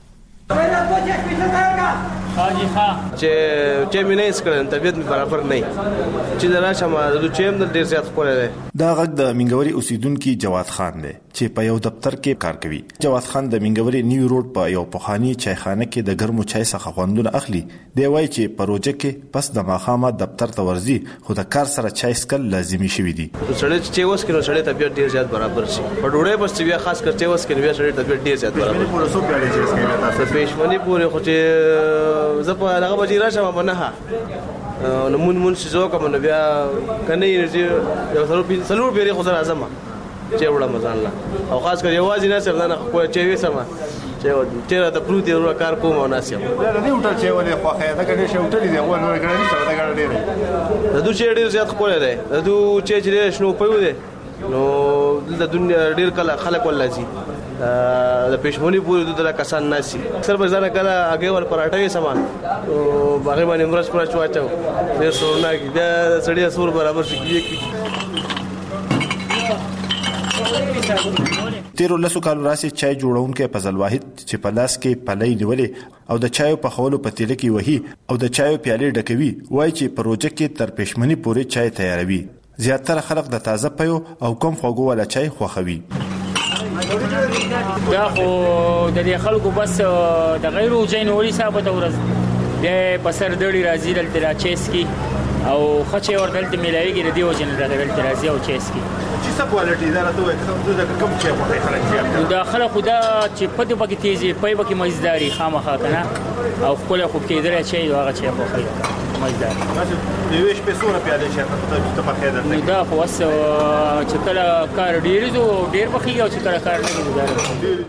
چې مینه اسکرن طبيعت می برابر نه چې دراشه ما د چیم د ډیر زیات خوري دی. دا غږ د منګوري اوسیدونکو جواد خان دی چې په یو دفتر کې کار کوي. جواد خان د منګوري نیو روډ په یو پخوانی چایخانه کې د ګرمو چای څخه خوندونه اخلي. دی وایي چې پروژه کې پس د ماخامه دفتر ته ورځي خو د کار سره چای سکل لازمي شوی دی. سړی چې وس کینو سړی طبيعت ډیر زیات برابر شي. په ډوړې بس بیا خاص کر چې وس کینو بیا سړی طبيعت ډیر زیات برابر. په رسو پیاله چې اسکه پېښمنی پورې خو چې زه په هغه بجې راشم باندې نو مون شزو کوم نو بیا کنه یې یو سلور پیری خو سره اعظم چې وړه مزان الله او خاص کر یوازې نه سره نه خو چې وې سم چې را ته پروتي ورو کار کوم او ناسم دا نه وټل چې ولې خو خې دا کنه شو وټل دی ول نور کنه نشته دا کنه ډیر دا دوی چې ډیر زیات خپل دی دا دوی چې شنو پيو دی نو د دنیا ډیر کله خلک ولازي د پېښمنی پورې د کسان ناسي اکثر بازار کله هغه ور پراټه سامان او باغ باندې مرز پر چواچو ډیر سورنا کې دا سړی سور برابر شي. تیرو لسو کالو راسي چای جوړونکو فضل واحد چې په لاس کې پلي نیولې او د چایو په خولو په تیل کې وਹੀ او د چایو پیالې ډکوي وایي چې پروژه کې تر پېښمنی پورې چای تیاروي. زیاتره خلک د تازه پيو او کم خوږو ولا چای خوښوي. دا خو د دې خلکو بس د غیرو جنوري ثابت ورځ د بسر دړي راځي دلته راچېسکی او خچې ورته ملایږي د دیو جن دلته راځي او چېسکی چې څه کوالټي دا راته کوم چې په خلک زیات دا خلک خدا چې په دې بګی تیزي په بګی مزداري خامخا کنه او خپل خو کېدل چې هغه چې په خلک مزدار دی ویش په سور پیاده چې ته په خیدل نه دا خو وس چې کله کار ډیر زو ډیر بخي او چې کله کار نه دی.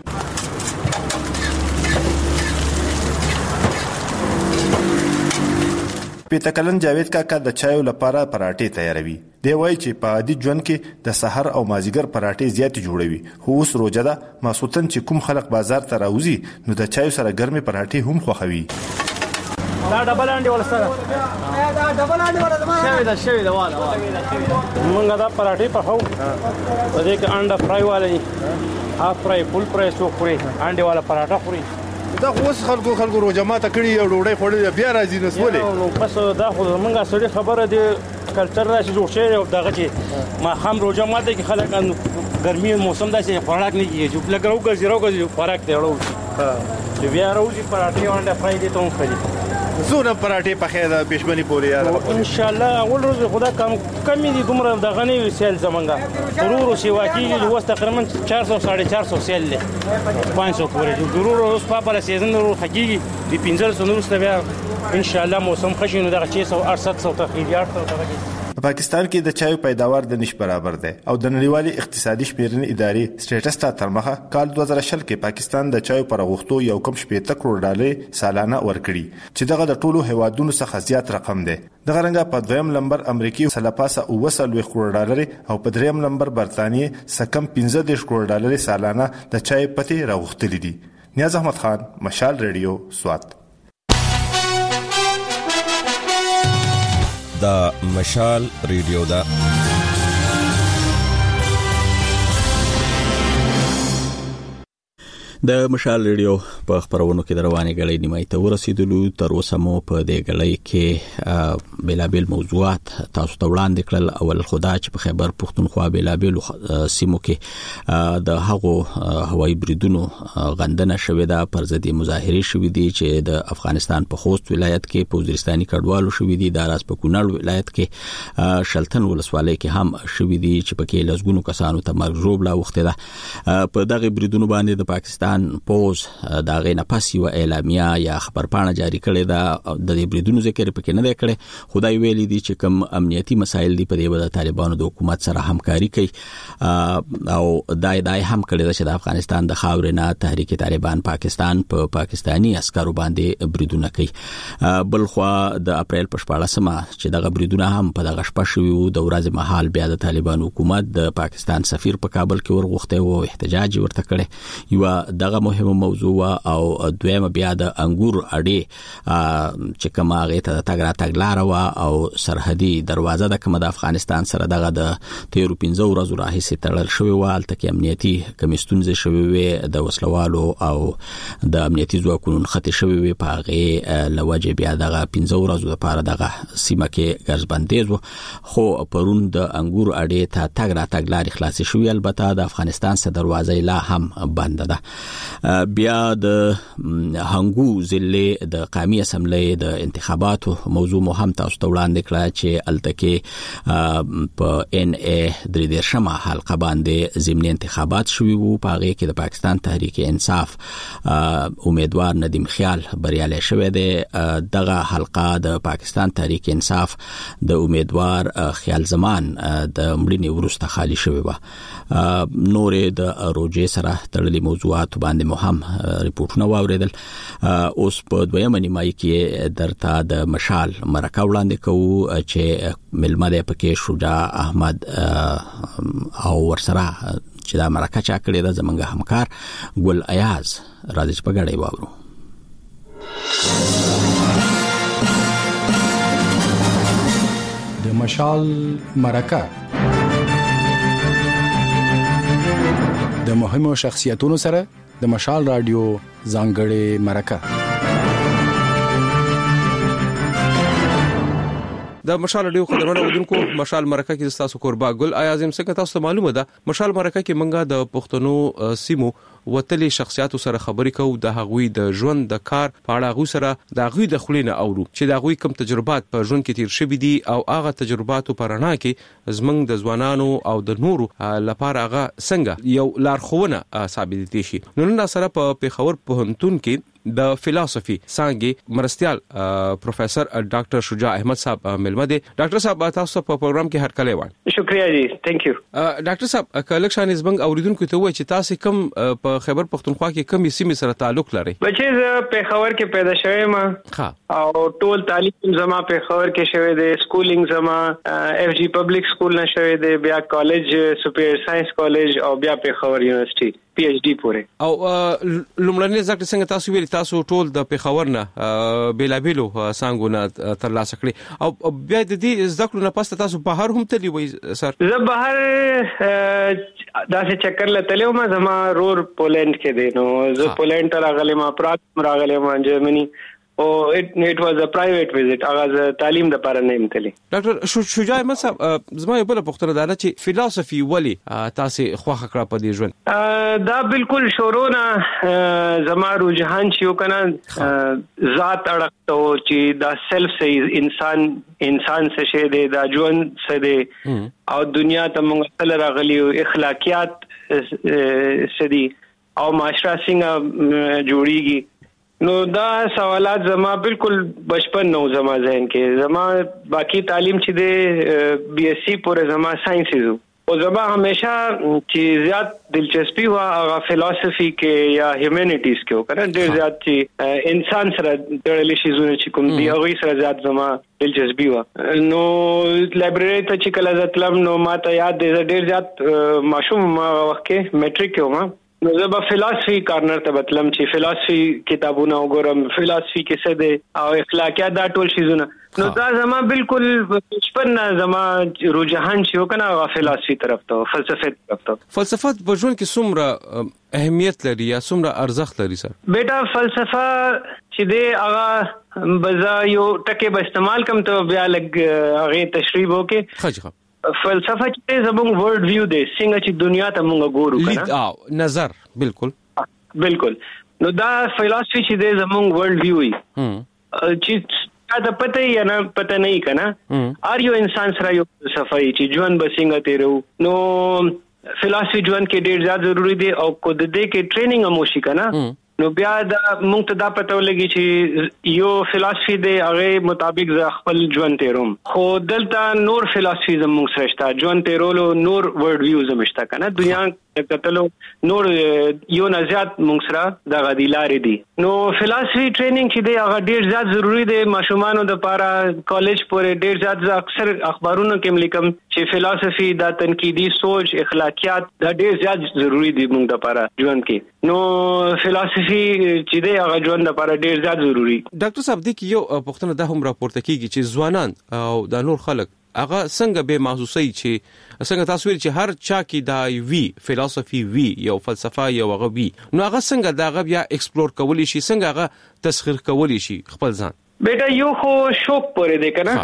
پیته کلن جاوید کاکا د چایو لپاره پراټې تیاروي. دی وایي چې په عادي ژوند کې د سحر او مازیګر پراټې زیات جوړوي خو اوس روزه ده ماسوتن چې کوم خلک بازار ته راوځي نو د چایو سره ګرمې پراټې هم خوښوي. دا ډبل انډي ولا سره دا ډبل انډي ولا شوی دا والا مونږ دا پراټې په هو په دې کې انډا فرای والا هاف فرای فول فرای سو خوري انډي والا پراټه خوري. دا اوس خلکو روزه ماته کړی او ډوډۍ خوړلې بیا راځي نسولې نو پس دا خو مونږه سړي خبره دي کلچر راشي جوړ شي او دغه چې ما هم روزه ماته کې خلک ګرمي موسم دا چې خوراک نه کیږي چې لګراو ګرځي خوراک ته وړو ها بیا راوځي پراټې باندې فرای دي ته هم خري زونه پراټې په خیر پېښمنی پورې یار ان شاء الله اول روز خدا کم دي دومره د غنی سیل زمونږه ضرور سیوا کیږي د وست تقریبا 400 450 سیل له 500 پورې ضرور اوس په پر سیزن ورو حقيقي د 1500 نور ستبیا ان شاء الله موسم خشینو دغه 600 800 تقریبا 800 په پاکستان کې د چایو پیداوار د نش برابر دی او د نړیوالي اقتصادي شمیرنې ادارې سټیټس ته تر مخه کال 2020 کې پاکستان د چایو پر غوښتو یو کم 70 کروڑ ډالر سالانه ورکړي چې دغه د ټولو هیوادونو څخه زیات رقم دی. دغه رنګه په دویم نمبر امریکای سلپاسه 200 کروڑ ډالر او په دریم نمبر برتانیې سکم 15 کروڑ ډالر سالانه د چای پته راغښتلې دي. نیاز احمد خان، مشال ریډیو، سوات. دا مشال ریډیو دا د مشال ریډیو په خبرونو کې دروانې غړې نیمه ته ورسېدلو. تر اوسه مو په دې غړې کې بلابل موضوعات تاسو ته وړاندې کړل. اول خدا چې په خیبر پختونخوا بلابل سیمو کې د هغو هوایي بریدونو غندنه شوې ده، پر ضد مظاهرې شوې دي چې د افغانستان په خوست ولایت کې په وزیرستاني کډوالو شوې دي، د راز په کونړ ولایت کې شلتن ولسوالۍ کې هم شوې دي چې پکې لږګونو کسانو ته مرګ ژوبله وخته ده. په دغه بریدونو باندې د پاکستان پوز دا غینه پس یو اعلامیه یا خبرپاڼه جاری کړې ده. د دې بریدونو ذکر پکې نه دی کړی، خدای ویلي دي چې کوم امنیتي مسایل دي په دې وجه طالبانو د حکومت سره همکاري کوي او دای هم کړی ده چې د افغانستان د خاورې نه تحریک طالبان پاکستان په پاکستانی عسکرو باندې بریدونه کوي. بل خو د اپریل په 14مه چې دغه بریدونه هم په دغه شپه شوي وو، د ورځې مهال بیا د طالبان حکومت د پاکستان سفیر په کابل کې ورغوښته او احتجاج ورته کړی. یو دغه مهمه موضوع او دویمه بیا د انګور اډې چې کومه هغه ته تګ لار او سرحدي دروازه د کومه د افغانستان سره دغه د 13 ورځو راهیسې تړل شوی و، البته کې امنیتي کمیستونز شوی وي، د وسلوالو او د امنیتي ځواکونو خطي شوی وي، په هغه لوجه بیا دغه 15 ورځو لپاره دغه سیمه کې ګرځبندیز وو. خو پرون د انګور اډې ته تګ لار خلاص شوی، البته د افغانستان سره دروازه لا هم بند ده. بیا د هنګو ضلع د قومي اسمبلی د انتخاباتو موضوع مهم تاسو ته وړاندې کړه چې التکه په ان ا درېشمه حلقه باندې ضمني انتخابات شوي وو. په هغه کې د پاکستان تحریک انصاف امیدوار ندیم خیال بریالی شوی دی. دغه حلقه د پاکستان تحریک انصاف د امیدوار خیال زمان د مړینې وروسته خالی شوی و. نورې د روجې سره تړلې موضوعات باندې مهم ریپورتونه واوریدل. اوس په دویمه نیمایي کې درته د مشال مرکه وړاندې کوو چې ملمه ده پکې شجاع احمد او ورسره چې دا مرکه چا کړې ده زمونږ همکار ګل ایاز راځي چې په ګډه واورو. د مشال مرکه د مهمو شخصیتونو سره د مشال رادیو ځانګړې مرکه. د مشال رادیو خبرونه ودونکو مشال مرکه کې تاسو قربا ګل اعظم څنګه تاسو ته معلومه ده مشال مرکه کې منګه د پښتنو سیمو وتلي شخصیتو سره خبرې کوو، د هغوی د ژوند د کار په اړه غو سره د هغوی د خلینو اورو چې د هغوی کوم تجربات په ژوند کې تیر شوي دي او هغه تجرباتو په رڼا کې زمنګ د ځوانانو او د نورو لپاره هغه څنګه یو لارښوونه ثابت دي شي. نن سره په پیښور پوهنتون کې د فلسفي څنګه مرستيال پروفیسور ډاکټر شجاع احمد صاحب ملمه دي. ډاکټر صاحب تاسو په پروګرام کې هرکلی وای. شکریہ جی، ثانک یو. ډاکټر صاحب کلکشن زبنګ اوریدونکو ته وای چې تاسو کوم په خیبر پختونخوا کې کوم سیمه سره تعلق لري؟ بچې زه پیښور کې پیدا شوم او ټول تعلیم زما پیښور کې شوی دی. سکولینګ زما اف جی پبلک سکول نه شوی دی، بیا کالج سپیر ساينس کالج او بیا پیښور یونیورسيټي پی ایچ ډی پورې. او لومړنۍ ځکه څنګه تاسو ویل تاسو ټول د پیښور نه بیلابیلو څنګه ترلاسه کړی او بیا د دې ځکه نه پاسته تاسو بهر هم تللی وای سر؟ زه بهر داسې چکر لته ما زما رور پولند کې دی، نو زه پولند ته راغلی، ما پراګ راغلی، ما جرمني او it was a private visit. هغه تعلیم د لپاره نه امتلی. ډاکټر شجاع احمد صاحب زما یو بل پوښتنه ده چې فلسفي ولی تاسو خوښه کړه په دې ژوند؟ دا بالکل شورونه زما رجحان چې وکنه ذات اړه او چې دا سیلف سي انسان څه شي دی، دا ژوند څه دی او دنیا ته موږ تل راغلي اخلاقیات څه دي او معاشره څنګه جوړیږي. نو دا سوالات زما بالکل بچپن نو زما ذهن کې، زما باقی تعلیم چې دی بی ایس سی پورې زما ساينسز او زما همیشه چې زیات دلچسپي وا هغه فلسفي کې یا هیومانیټیز کې وکړه، ډېر زیات چې انسان سره تړلې شي زونه چې کوم دی هغه سره زیات زما دلچسپي وا. نو لایبرری ته چې کله ځتلم نو ما ته یاد دی ډېر زیات ماشوم ما وخت کې میټریک کې وم نو زه به فلسفي کارنر ته بتلم چې فلسفي کتابونه وګورم، فلسفي کې څه دي او اخلاقیات دا ټول شیزونه. نو دا زما بالکل بچپن زما رجحان چې وکنه فلسفي طرف ته، فلسفه طرف ته. فلسفه په ژوند کې څومره اهمیت لري یا څومره ارزښت لري سر؟ بیٹا فلسفه چې دی هغه بزا یو ټکي به استعمال کوم ته بیا لګ هغه تشریح وکي. خجه فلسفه چې زموږ ورلد ویو دی، څنګه چې دنیا ته موږ ګورو کنه نظر. بالکل نو دا فلسفي چې دی زموږ ورلد ویو وي چې دا پته یا نه پته نه کنه ار یو انسان سره یو فلسفه چې ژوند به څنګه تیرو. نو فلسفي ژوند کې ډیر زیات ضروری دی او کو د دې کې ټریننګ هم وشي کنه. نو بیا دا مونږ ته دا پته ولګي چې یو فلسفي دی هغه مطابق ز خپل ژوند تیروم، خو دلته نور فلسفي زموږ سره شته، ژوند تیرولو نور ورډ ویو زمشته کنه. دنیا کتلو نور یو نه زیات مونږ سره د غدیلارې دي. نو فلسفي ټریننګ چې دی هغه ډیر زیات ضروری دی ماشومانو د لپاره. کالج پورې ډیر زیات اکثر اخبارونو کې لیکم چې فلسفي دا تنقیدی سوچ، اخلاقیات دا ډیر زیات ضروری دي مونږ د لپاره ژوند کې. نو فلسفي چې دی هغه ژوند لپاره ډیر زیات ضروری. ډاکټر صاحب د یو پښتنه د هم راپورته کیږي چې ځوانان او د نور خلک هغه څنګه به محسوسي چې څنګه تاسو ویل چې هر چا کې دا وی فلسفي وی یو فلسفه یو هغه وی، نو هغه څنګه دا هغه بیا ایکسپلور کولی شي، څنګه هغه تسخیر کولی شي خپل ځان؟ بیٹا یو خو شوق پورې دی کنه،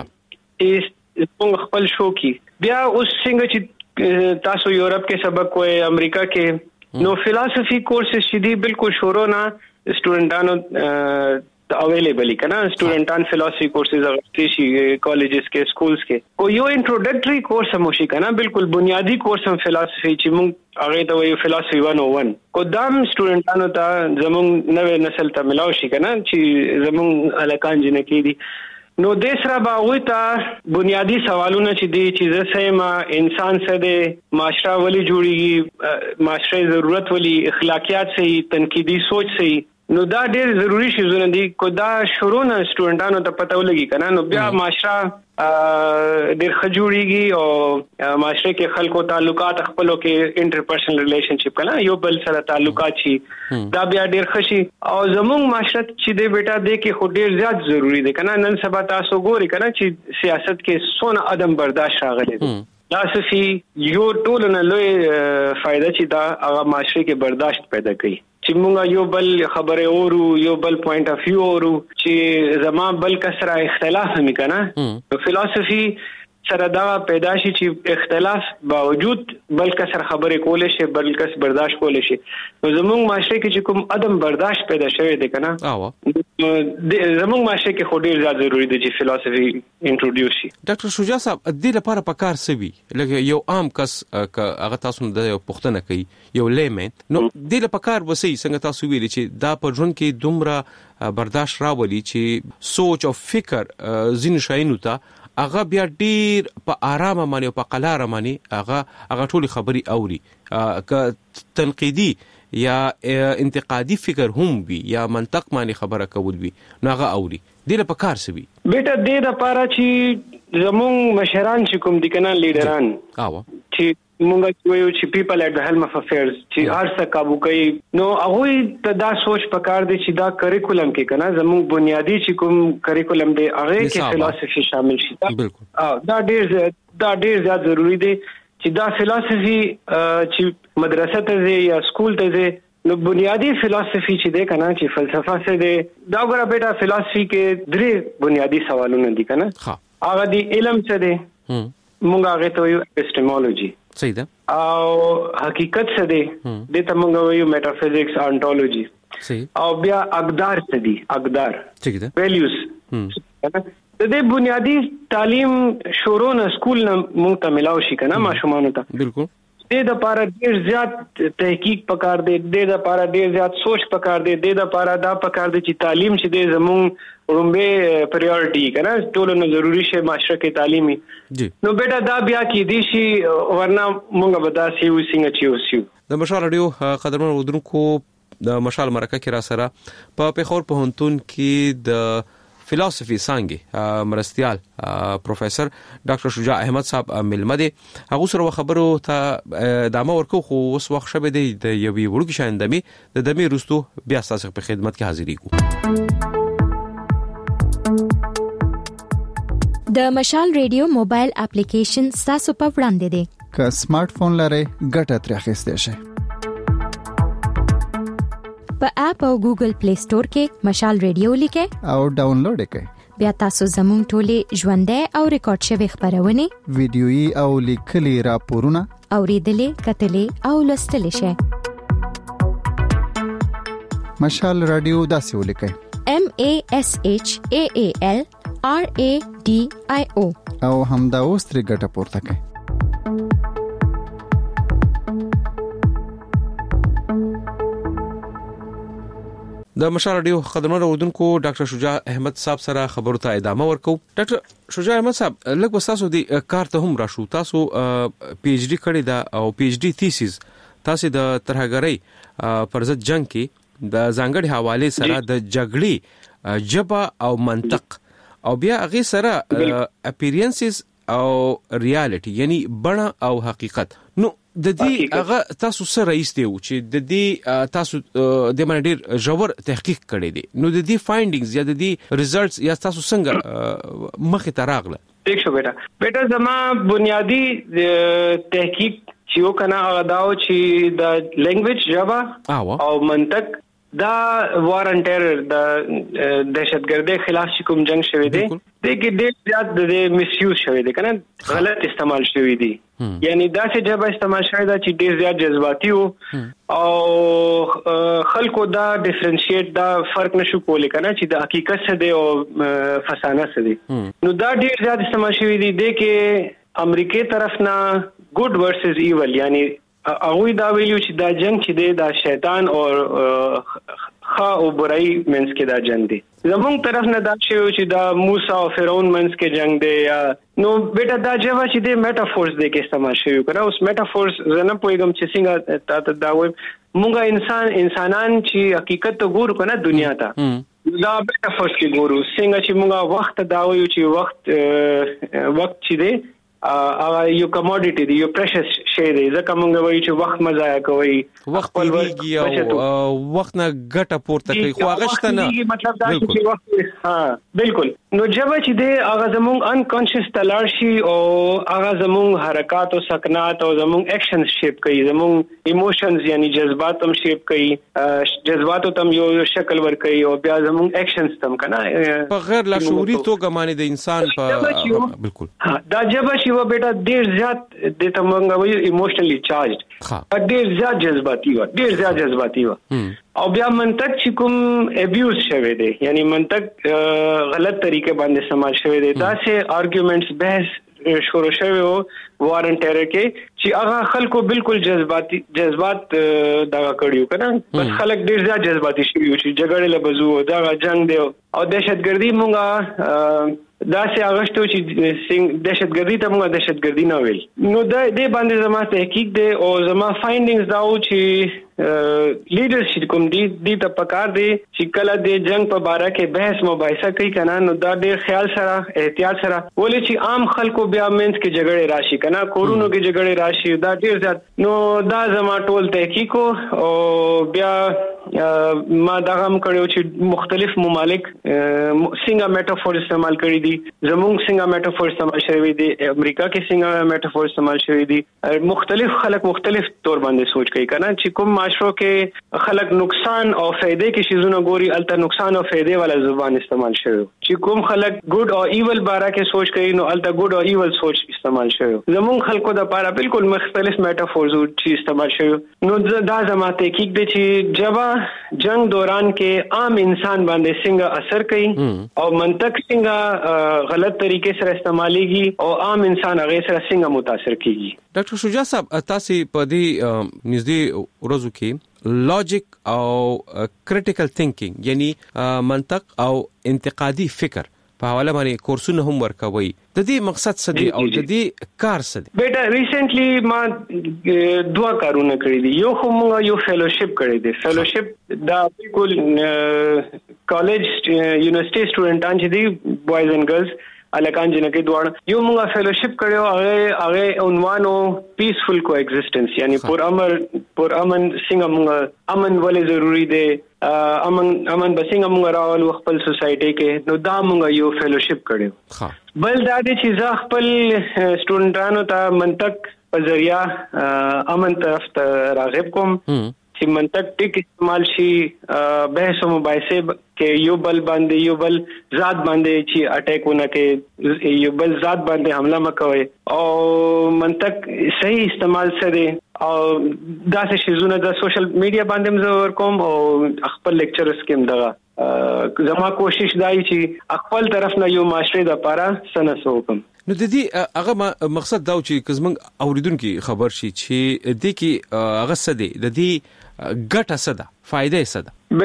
څنګه خپل شوقي بیا اوس څنګه چې تاسو یورپ کې سبق وای، امریکا کې نو فلسفي کورسز چې دی بالکل شروع نه سټوډنټانو اویلیبل کنا. سټوډنټان فلسفي کورسز اغستی شي کالجز کې، سکولز کې. کو یو انټروډکټری کورس هم شي کنا، بالکل بنیادی کورس هم فلسفي چې موږ هغه ته وایو فلسفي 101. کو دام سټوډنټانو ته زموږ نوې نسل ته ملاو شي کنا چې زموږ الکان جن کې دي. نو د سره باغوي ته بنیادی سوالونه چې دي چې زه سیمه انسان سره د معاشره ولی جوړیږي، معاشره ضرورت ولی، اخلاقیات صحیح، تنقیدی سوچ صحیح. نو دا ډیر ضروری شیزونه دي. کو دا شروع نه سټوډنټانو ته پته ولګي کنه، نو بیا معاشره ډیر خجوړيږي او معاشره کې خلکو تعلقات خپلو کې انټرپرسنل ریلیشنشپ کنه یو بل سره تعلقات شي، دا بیا ډیر خشي. او زموږ معاشره چې دی بیٹا دی کې خو ډیر زیات ضروری دی کنه. نن سبا تاسو ګوري کنه چې سیاست کې سونه عدم برداشت راغلی دی. فلسفي یو ټول نه لوی فائدہ چې دا هغه معاشره کې برداشت پیدا کوي چې مونږ یو بل خبره اورو، یو بل پوینټ اف ویو اورو چې زما بل کسره اختلاف هم کنه. فلسفي سره دا پیدا شي چې اختلاف باوجود بل کسر خبرې کولې شي، بل کس برداشت کولې شي. نو زموږ معاشره کې چې کوم عدم برداشت پیدا شوی دی کنه، زموږ معاشره کې خو ډیر زیات ضروری دی چې فلسفي انټروډیوس شي. ډاکټر شجاع صاحب د لپاره پکار سوي لکه یو عام کس هغه تاسو د پښتنه کوي یو لیمن، نو د لپاره پکار وسی څنګه تاسو ویلي چې دا په ژوند کې دومره برداشت راولي چې سوچ او فکر زین شاینو ته هغه بیا ډیر په آرامه باندې او په قلاره باندې هغه ټول خبري اوري، ک تنقیدی یا انتقادی فکر هم وي یا منطق باندې خبره کول وي، نو هغه اوري. دې لپاره کار سوي بیٹا دې لپاره چې زموږ مشران چې کوم دي کنه لیډران چې مونږ وایو چې پیپل ایٹ د هیلم اف افیئرز چې هر څه قابو کوي، نو هغه ته دا سوچ پکار دی چې دا کریکولم کې کنه زموږ بنیادی چې کوم کریکولم دی هغه کې فلسفي شامل شي. دا ډیر زیات ضروری دی چې دا فلسفي چې مدرسه ته یا سکول ته نو بنیادی فلسفي چې دی کنه چې فلسفه څه دی دا وګوره بیٹا. فلسفي کې درې بنیادی سوالونه دي کنه، هغه دی علم څه دی، مونږ هغه ته وایو اپیسټیمولوژي، صحیح ده، او حقیقت څه دی د ته مونږ وایو میټافیزکس انټولوژي، صحیح، او بیا اقدار څه دی، اقدار ٹھیک ده، ویلیوز. د دې بنیادی تعلیم شروع نه سکول نه مونږ ته ملاو شي کنه ماشومان ته. بالکل د لپاره ډیر زیات تحقیق پکار دی، د لپاره ډیر زیات سوچ پکار دی، د لپاره دا پکار دی چې تعلیم چې د زموږ رومبه پریورټی کنه ټول نو ضروری شی معاشره کې تعلیمي جی. نو بیٹا دا بیا کې دي شي ورنه مونږ به دا سی څنګه چیوسیو. د مشال رادیو قدرمن ودونکو د مشال مرکه کې را سره په پیښور پوهنتون کې د فلسفي څانګې مرستيال پروفیسور ډاکټر شجاع احمد صاحب ملمده هغه سره خبرو ته دامه ورکو خو اوس وخت شوه دی د یوې وړوکی شاندمي د دمي رستو بیا تاسو په خدمت کې حاضرې کو. د مشال ریډیو موبایل اپلیکیشن تاسو په وړاندې دی. که سمارټ فون لرئ ګټه ترې اخیستئ شئ. په اپ او ګوګل پلی سٹور کې مشال ریډیو لیکئ او ډاونلوډ کړئ. بیا تاسو زموږ ټولې ژوندۍ او ریکارډ شوی خبرونه ویډیويي او لیکلي راپورونه اوریدلې کتلې او لوستلې شئ. مشال رادیو داسې ولیکئ MASHAALRADIO او همدا اوس ترې ګټه پورته کړئ. د مشال رادیو خدمت اوردونکو ډاکټر شجاع احمد صاحب سره خبرو ته ادامه ورکو. ډاکټر شجاع احمد صاحب لږ تاسو د کار ته هم راشو. تاسو پی ایچ ډی کړی دا او پی ایچ ډی تھیسیس تاسو د ترهګرۍ پر ضد جنگ کې د ځانګړي حواله سره د جګړې جبا او منطق او بیا هغه سره اپیرینسز او ریالټي یعنی بڼه او حقیقت. نو د دې هغه تاسو سره ایستو چې د دې تاسو د باندې ډیر ژور تحقیق کړی دی. نو د دې فایندینګز یا د دې ریزلټس یا تاسو څنګه مخې ته راغله؟ ٹھیک شو بیٹا زما بنیادی تحقیق چې وکنا هغه داو چې د لینګویج ژبه او منطق دا وار ان ټیرر د دهشتګردۍ خلاف چې کوم جنگ شوی دی دغه ډېر زیات د میس یوز شوی دی کنه غلط استعمال شوی دی. یعنی دا څه جبه استعمال شوی دا چې ډېر زیات جذباتي وو او خلکو دا ډیفرنشیټ دا فرق نشو کولی کنه چې د حقیقت څه دی او فسانه څه دی. نو دا ډېر زیات استعمال شوی دی د کې امریکای طرف نه ګډ ورسز ایول یعنی هغه دا ویلو چې دا جنگ چې دی دا شیطان او خا او برای منس کې دا جنگ دی. زموږ طرف نه دا چې دا موسی او فرعون منس کې جنگ دی یا نو بیٹا دا جواب چې دی میټافورز دی کې استعمال شوی کنه. اوس میټافورز زنه پویګم چې څنګه تا دا وایي مونږه انسانان چې حقیقت ته ګورو کنه دنیا ته دا میټافورز کې ګورو څنګه چې مونږه وخت دا وایو چې وخت چې دی هغه یو کموډیټي دی یو پریشس شی دی ځکه مونږ وایو چې وخت مزایا کوي وخت لګي او وخت نه ګټه پورته کوي خو هغه شته نه مطلب دا چې وخت ها بالکل نو جب چې دی هغه زموږ انکانشس تلار شي او هغه زموږ حرکات او سکنات او زموږ اکشنز شیپ کوي زموږ ایموشنز یعنی جذبات هم شیپ کوي جذبات تم یو شکل ور کوي او بیا زموږ اکشنز تم کنه په غیر لاشعوري توګه باندې د انسان په بالکل دا جب چې و بیٹا ډیر زیات د تمنګ وایي ایموشنلی چارجډ ډیر زیات جذباتي و او بیا منطق چې کوم ابیوز شوی دی یعنی منطق غلط طریقې باندې استعمال شوی دی دا سه آرګومنټس بحث شروع شوی وو وارن ټیرر کې چې هغه خلکو بالکل جذبات دا کړیو کنه بس خلک ډیر زیات جذباتي شوی چې جګړه لبزو دا جنگ دی او دهشتګردي مونږه دا سه اگستو چې دهشتګردي ته موږ دهشتګردي نه ویل نو دا دې باندې زما تحقیق دی او زما فایندینګز داو چې لیډرشپ کوم دی ته پکار دی چې کله د جنگ په باره کې بحث مباحثه کوي کنه نو دا ډېر خیال سره احتیاط سره ولې چې عام خلکو بیا مینس کې جګړه راشي کنه کورونو کې جګړه راشي دا ډېر زیات نو دا زما ټول تحقیق او بیا ما دا هم کړو چې مختلف ممالک څنګه میټافور استعمال کړی دي زموږ څنګه میټافور استعمال شوی دي امریکا کې څنګه میټافور استعمال شوی دي مختلف خلک مختلف تور باندې سوچ کوي کنه چې کوم معاشرو کې خلک نقصان او فائدې کې شیزونه ګوري الته نقصان او فائدې والا زبان استعمال شوی چې کوم خلک ګډ او ایول باره کې سوچ کوي نو الته ګډ او ایول سوچ استعمال شوی زموږ خلکو د لپاره بالکل مختلف میټافورز چې استعمال شوی نو دا زما تحقیق دی چې جبا جنگ دوران کې عام انسان باندې څنګه اثر کوي او منطق څنګه غلط طریقې سره استعماليږي او عام انسان هغه سره څنګه متاثر کیږي. ډاکټر شجاع صاحب تاسو په دې نږدې ورځو کې لوجیک او کریټیکل تھینکینګ یعنی منطق او انتقادي فکر په حواله باندې کورسونه هم ورکوي د دې مقصد څه دی او د دې کار څه دی؟ بیٹا ریسنټلی ما دوه کارونه کړی دي یو هم یو فیلوشپ کړی دی فیلوشپ دا بالکل کالج یونیورسيټي سټوډنټان چې دي بوایز اینڈ ګرلز الکان جنکه دوړ یو موږ فیلوشپ کړو هغه عنوانو پیسفل کو ایگزیسټنس یعنی پر امن څنګه موږ امن ولې ضروری دی امن بسنګ موږ راول خپل سوسايټي کې نو دا موږ یو فیلوشپ کړو بل دا دي چې زه خپل سټوډنټانو ته منطق په ذریعہ امن طرف ته راغب کوم چې منطق ټیک استعمال شي بحث او مباحثه کې یو بل باندې یو بل ذات باندې چې اٹیکونه کې یو بل ذات باندې حمله مکوي او منطق صحیح استعمال سره او داسې شیزونه د سوشل میډیا باندې مزور کوم او خپل لیکچرز کې دغه زما کوشش دای چې خپل طرف نه یو معاشره د پاره سنسو کوم نو د دې هغه مقصد دا چې کزمنګ اوریدونکو خبر شي چې د کې هغه سده د دې ګټه سده فائدې سده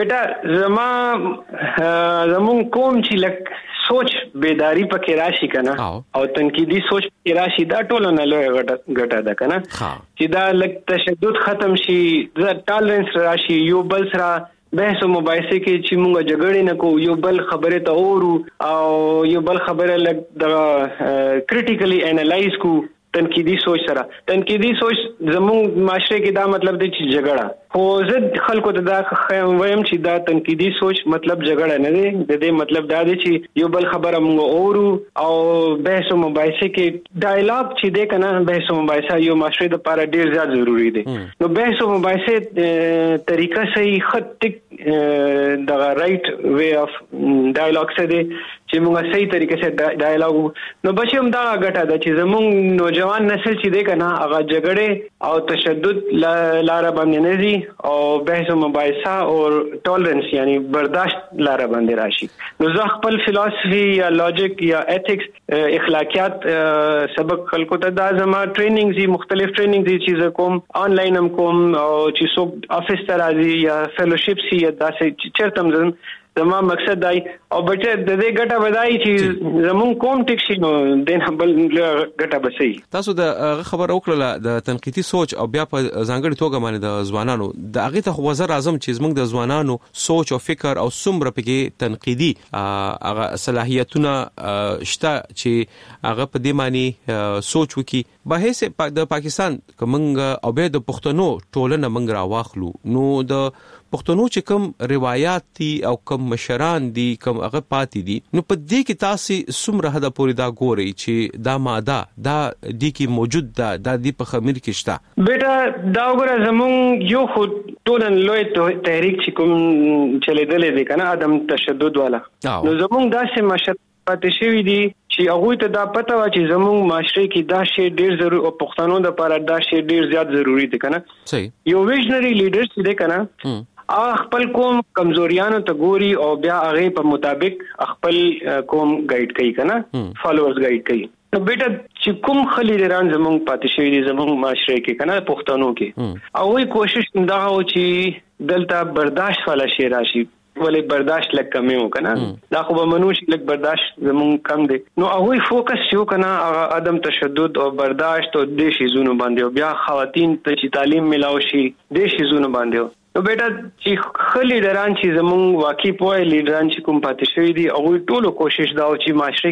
بیٹا زمون کوم چې لک سوچ بیداری پکې راشي کنه او تنقیدی سوچ پکې راشي دا ټول نه لوي ګټه ده کنه چې دا لک تشدد ختم شي دا ټالرنس راشي یو بل سره بحث او مباحثه کې چې موږ جګړې نه کوو یو بل خبره ته اورو او یو بل خبره لک د کریټیکلی انالایز کو تنقیدی سوچ سره تنقیدی سوچ زموږ معاشره کې دا مطلب دی چې جګړه خو زه خلکو ته دا وایم چې دا تنقیدی سوچ مطلب جګړه نه دی د دې مطلب دا دی چې یو بل خبره موږ اورو او بحث او مباحثه کې ډایلاګ چې دی کنه بحث او مباحثه یو معاشره د لپاره ډیر زیات ضروری دی نو بحث او مباحثه طریقه صحیح خط ټیک د رائټ وے اف ډایلاګ سره دی چې موږ صحیح طریقې سره ډایلاګ نو بچم دا غټه ده چې زموږ نوجوان نسل چې دی کنه هغه جګړه او تشدد لاره باندې نه دي او بحث او مباحثه او ټالرنس یعنی برداشت لاره باندې راشي نو زه خپل فلسفي یا لوجیک یا ایتھکس اخلاقیات سبق خلکو ته دا زما ټریننګز مختلف ټریننګز چې کوم آنلاین هم کوم او چې څوک افیس ته راځي یا فیلوشپ سی یا داسې چرته زما مقصد دی او بچه د دې ګټه ودای چې زمون کوم ټیک شي نو دین بل ګټه بسي تاسو د خبر وکړه د تنقیدي سوچ او بیا په ځانګړي توګه باندې د ځوانانو د هغه ته وزیر اعظم چې زمونږ د ځوانانو سوچ او فکر او څومره پکې تنقیدي هغه صلاحیتونه شته چې هغه په دې معنی سوچ وکي به هیڅ د پاکستان کومنګ او به د پښتنو ټولنه منګ را واخلو نو د پښتنو چې کوم روایت دي او کوم مشران دي کوم هغه پاتې دي نو په دې کې تاسو څومره حدا پوری دا ګوري چې دا ماده دا دي کې موجود ده د دې په خمیر کې شته بیٹا دا وګوره زمون یو خو ټولن لوی تحریک چې کوم چلیدلې دي کنه ادم تشدد والا نو زمون داسې مشر پاتې شوی دي چې هغه ته دا پته و چې زموږ معاشره کې دا شی ډیر ضروري او پښتنو د لپاره دا شی ډیر زیات ضروری دی کنه صحیح یو ویژنری لیډر چې دی کنه خپل قوم کمزوریانو ته ګوري او بیا هغه په مطابق خپل قوم گایډ کوي کنه فالوورز گایډ کوي نو بیٹا چې کوم خلیدران زمونږ پاتې شوی دي زمونږ معاشره کې کنه پښتنو کې او وی کوشش دا و چې دلته برداشت والا شی راشي ولې برداشت لک کم یو کنه دا خو به منوش لک برداشت زمونږ کم دي نو هغه فوکس یو کنه عدم تشدد او برداشت او د شی زونو باندې او بیا خواتین ته چې تعلیم ملاوي شي د شی زونو باندې نو بیٹا چې خلی دران چې زمون واقعي پوهه لیډران چې کوم پاتې شوی دي او ټولو کوشش دا و چې معاشره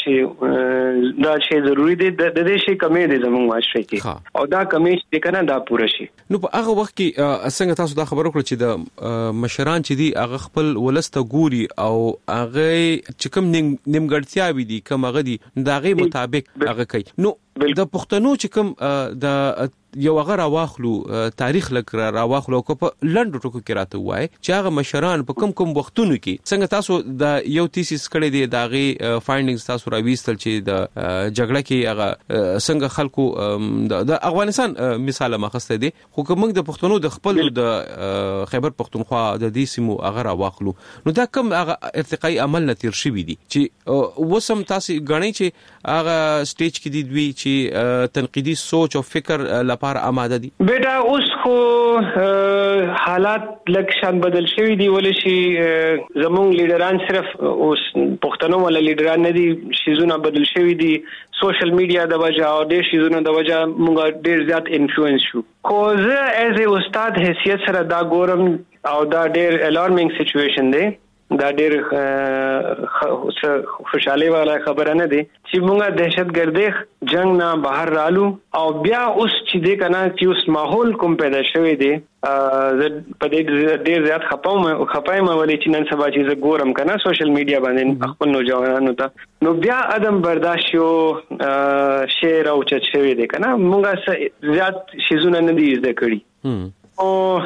کې دا شی ضروری دی د دې شی کمې دي زمون معاشره کې او دا کمې چې کنه دا پوره شي نو په هغه وخت کې څنګه تاسو دا خبر وکړه چې د مشران چې دي هغه خپل ولسته ګوري او هغه چې کوم نیمګړتیاوي دي کوم هغه دي دا غي مطابق هغه کوي نو د پښتنو چې کوم د یو هغه راواخلو تاریخ لک راواخلو کو په لندو ټکو کې راته وای چې هغه مشران په کوم وختونو کې څنګه تاسو د یو تیسیس کړی دی دا غي فایندینګز تاسو راويستل چې د جګړه کې هغه څنګه خلکو د افغانستان مثال مخسته دي خو کوم د پښتنو د خپل د خیبر پښتونخوا د دې سیمو هغه راواخلو نو دا کوم هغه ارتقائي عمل نتیر شوی دي چې وسم تاسو غنئ چې هغه سټیج کې دی دوی چې تنقیدي سوچ او فکر لپاره آماده دي بیٹا اوس خو حالات لک شان بدل شوی دی ولې شي زموږ لیډران صرف اوس پښتنو ولا لیډران نه دي شیزونه بدل شوی دي سوشل میډیا د وجه او د شیزونه د وجه موږ ډیر زیات انفلوئنس شو خو زه ایز ا استاد حیثیت سره دا ګورم او دا ډیر الارمینګ سچويشن دی دا ډېر خوشاله والا خبره نه ده چې موږ دهشتګردي جنگ نه بهر رالو او بیا اوس چې دې کنه چې اوس ماحول کوم پیدا شوی دی په دې ډېر زیات خپایم ولې چې نن سبا چې زه ګورم کنه سوشل میډیا باندې خپل نوجوانانو ته نو بیا عدم برداشت یو شعر او چت شوی دی کنه موږ زیات شیزونه نه دي زده کړی او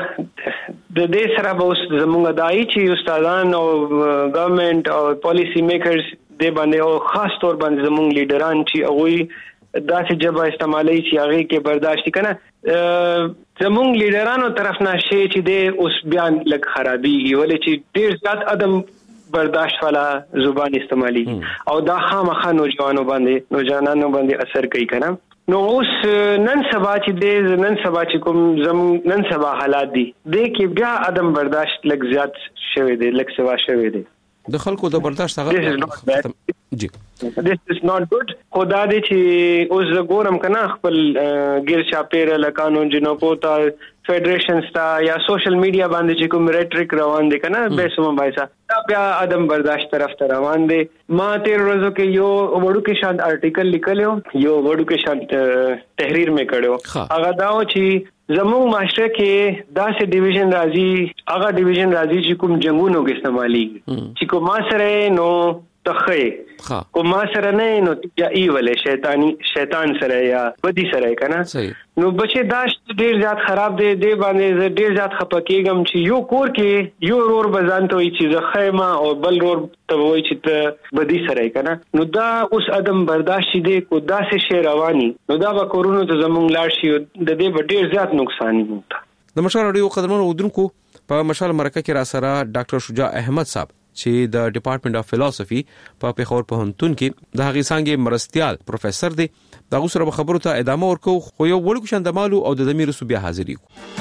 د دې سره به اوس زموږ دای چې استادان او ګورنمنت او پالیسی میکرز د باندې او خاص طور باندې زموږ لیډران چې هغه داسې جبه استعمالي چې هغه کې برداشت کنه زموږ لیډرانو طرف نه شي چې د اوس بیان لګ خرابي ولې چې ډیر زیات عدم برداشت والا زبان استعمالي او دا خامخا نوجوانانو باندې اثر کوي کنه نو اوس نن سبا چې کوم نن سبا حالات دي د کې بیا عدم برداشت لګ زیات شوی دی لګ سوا شوی دی د خلکو د برداشت هغه جی this is not good خدا دې چې اوس ګورم کنه خپل غیر چاپیر لکانون جنو پوتا فیډریشنز تا یا سوشل میډیا باندې چې کوم ریټریک روان دي کنه به سم بایسا دا بیا عدم برداشت طرف ته روان دي ما تیر ورځو کې یو وړو کې شان آرټیکل لیکلو یو وړو کې شان تحریر مې کړو هغه داو چې زموږ معاشره کې داسې ډیویژن راځي هغه ډیویژن راځي چې کوم جنگونو کې استعمالي چې کوم سره نو تخه کوم سره نه نو یا ایولې شیطان سره یا بدی سره کنه نو بچي داش ډیر زیات خراب دی باندې ډیر زیات خپکیږم چې یو کور کې یو رور بزانته وي چې زخیمه او بل رور ته وي چې بدی سره کنه نو دا اوس عدم برداشت دی کو داسې شی رواني نو دا به کورونو ته زمونږ لاړ شي د دې ډیر زیات نقصان وي د مشال اړیو قدمونو ودرونکو په مشال مرکه کې را سره ډاکټر شجاع احمد صاحب چې د ډپارټمنټ اف فلسفي په پیښور پوهنتون کې د هغې څنګه مرستيال پروفیسور دی دا غوسره خبرو ته ادامه ورکو خو یو وړو شاندمالو او د دمیر صوبیا حاضرې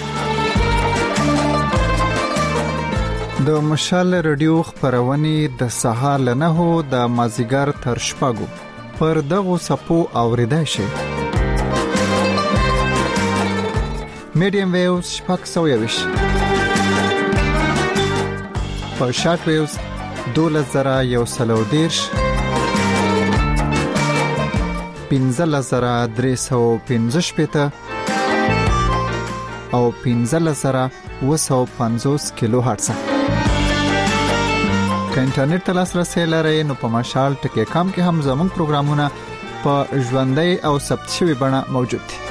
د مشال رادیو خبرونه د سهار لنه د مازیګر تر شپږو پر دغه سپو اوریدای شي میډیم ویوز شپږ سویوش په شارټ ویوز 2110 15315 او 15750 کیلو هرتز که انټرنیټ ته لاسرسي لرئ نو په مشال ټکی کام کې هم زموږ پروګرامونه په ژوندۍ او ثبت شوی بڼه موجود دي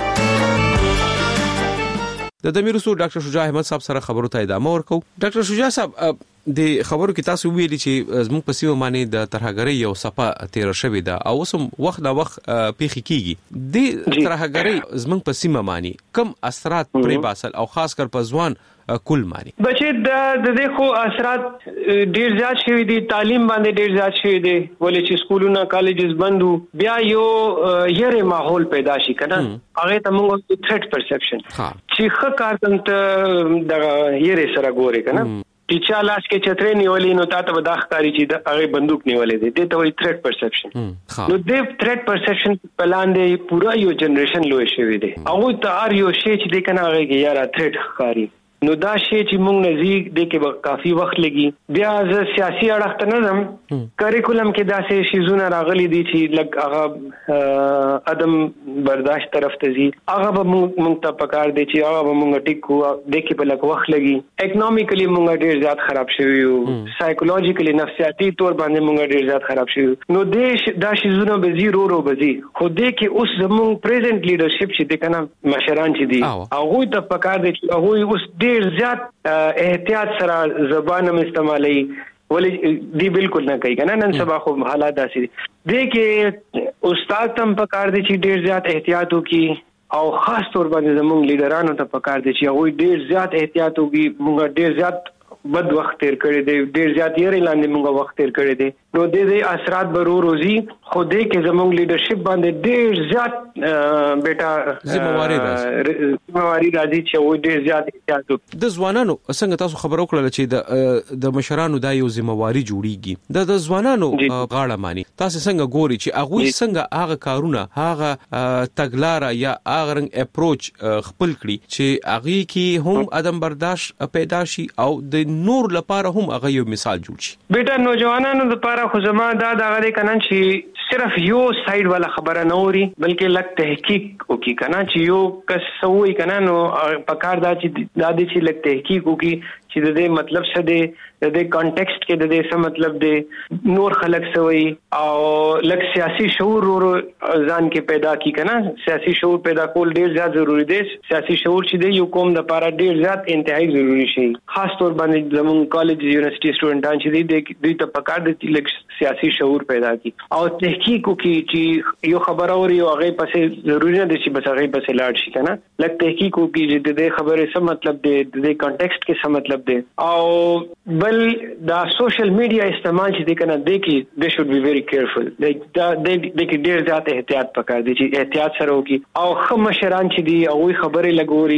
د دمیرسو ډاکټر شجاع احمد صاحب سره خبرو ته ادامه ورکو ډاکټر شجاع صاحب د خبرو کې تاسو ویلي چې زموږ په سیمه باندې د ترهګرۍ یو صفه تیر شوې ده او اوس وخت دا وخت پیخي کیږي د ترهګرۍ زموږ په سیمه باندې کم اثرات پرې باسل او خاص کر په ځوان کول معنی بچي د دې خو اثرات ډیر زیات شوي دي تعلیم باندې ډیر زیات شوي دي ولې چې سکولونه کالجز بندو بیا یو یره ماحول پیدا شي کنه هغه ته موږ ثریټ پرسپشن چې ښه کار کوم ته د یره سره ګوري کنه چې لاس کې چترې نیولې نو تاسو به دا ښکاری چې هغه بندوق نیولې دي ته وایي ثریټ پرسپشن نو د ثریټ پرسپشن په لاندې پورا یو جنریشن لوي شوی دی هغه ته ار یو شی چې د کنه هغه کې یاره ثریټ ښکاری نو دا شی چې موږ نزدیک د کې کافي وخت لګي بیا ز سیاسي اړخ ته نه کریکولم کې داسې شیزونه راغلي دي چې لګ هغه عدم برداشت طرف ته زی هغه به موږ ته پکار دي چې هغه به موږ ټیکو د کې په لګ وخت لګي اکونومیکلی موږ ډیر زیات خراب شوی یو سایکولوژیکلی نفسیاتی تور باندې موږ ډیر زیات خراب شوی نو دا شیزونه به زی رو بزی خو د کې اوس زموږ پریزنت لیډرشپ چې د کنه مشران چې دي هغه ته پکار دي چې هغه اوس ډیر زیات احتیاط سره زبان استعمالي ولې دی بالکل نه کوي کنه نن سبا خو حالات داسې دي کې استاد تم پکار دي چې ډیر زیات احتیاط وکي او خاص طور باندې زموږ لیډرانو ته پکار دي چې هغه ډیر زیات احتیاط وکي موږ ډیر زیات بد وخت تیر کړی دی ډیر زیات یې لاندې موږ وخت تیر کړی دی نو د دې اثرات به روزي خو دې کې زموږ لیډرشپ باندې ډېر زیات بیٹا ذمہواری راځي چې و ډېر زیات احتیاط وکړي. د ځوانانو څنګه تاسو خبرو کړل چې د مشرانو دا یو ذمہواری جوړیږي د ځوانانو غاړه مانی تاسو څنګه ګوري چې هغه څنګه هغه کارونه هغه تګلارې یا هغه رنګ اپروچ خپل کړي چې هغه کې هم عدم برداشت پیدا شي او د نور لپاره هم هغه یو مثال جوړ شي. بیٹا نوجوانانو لپاره خو زما دا دغه کنه چې صرف یو سایډ والا خبره نه اوري بلکې لک تحقیق وکي کنه چې یو کس سوي کنه نو پکار دا چې دا دې چې لک تحقیق وکي چې د دې مطلب څه دی د دې کانټیکسټ کې د دې څه مطلب دی نور خلک سوي او لک سیاسي شعور ځان کې پیدا کی کنه سیاسي شعور پیدا کول ډیر زیات ضروری دی. سیاسي شعور چې دی یو قوم د لپاره ډیر زیات انتهایی ضروری شي خاص طور باندې زموږ کالج یونیورسيټي سټوډنټان چې دوی ته پکار دي چې لک سیاسي شعور پیدا کی او تحقیق وکي چې یو خبره اوري او هغه پسې ضروری نه دي چې بس هغه پسې لاړ شي کنه لک تحقیق وکي چې د دې خبره څه مطلب دی د دې کانټیکسټ کې څه مطلب دی او بل دا سوشل میډیا استعمال چې دی کنه د کې they should be very careful دا د کې ډیر زیات احتیاط پکار دي چې احتیاط سره وکي او خو مشران چې دی او خبرې لګوري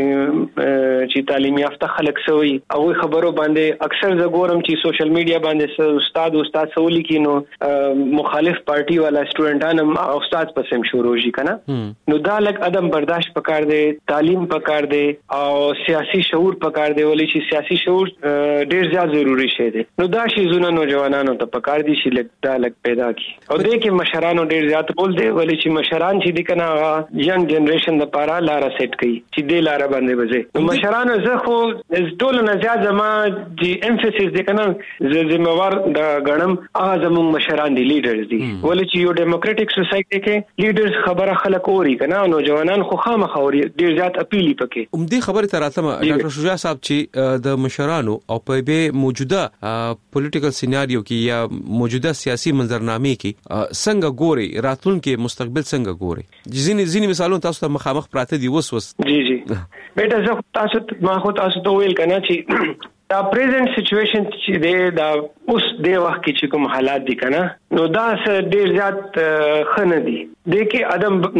چې تعلیم یافته خلک سوي او خبرو باندې اکثر زګورم چې سوشل میډیا باندې استاد سوالي کینو مخالف پارټي والا سټوډنټان او استاد پسم شروع شي کنه نو دا لک عدم برداشت پکار دي تعلیم پکار دي او سیاسي شعور پکار دی ولې چې سیاسي شعور ډیر زیات ضروری شی دی نو دا شی زونه نوجوانانو ته پکار دي چې لک پیدا کی او دې کې مشرانو ډیر زیات بول دی ولې چې مشران چې دي کنه ینګ جنریشن د لپاره لار سیټ کوي چې دې لار باندې وځي نو مشرانو زه خو ټول نه زیات زما دی امفیسس دی کنه ذمہوار د غنم هغه زموږ مشران دي لیډرز دي ولې چې یو ډیموکراټک سوسایټي کې لیډرز خبره خلک اوري کنه نوجوانان خو خامخا اوري ډیر زیات اپیل پکې دې خبره تر اتمه ډاکټر شجاع صاحب چې د مشرانو او په به موجوده پولیټیکل سیناریو کې یا موجوده سیاسي منظرنامه کې څنګه ګوري راتلونکي مستقبل څنګه ګوري ځینې مثالونه تاسو ته مخامخ پراته دي وس جی بیٹا زه تاسو ته ویل کنه چې دا پریزنٹ سچویشن چې دی دا اوس د وخت کې چې کوم حالات دي کنه نو دا ډیر زیات خنه دي د کې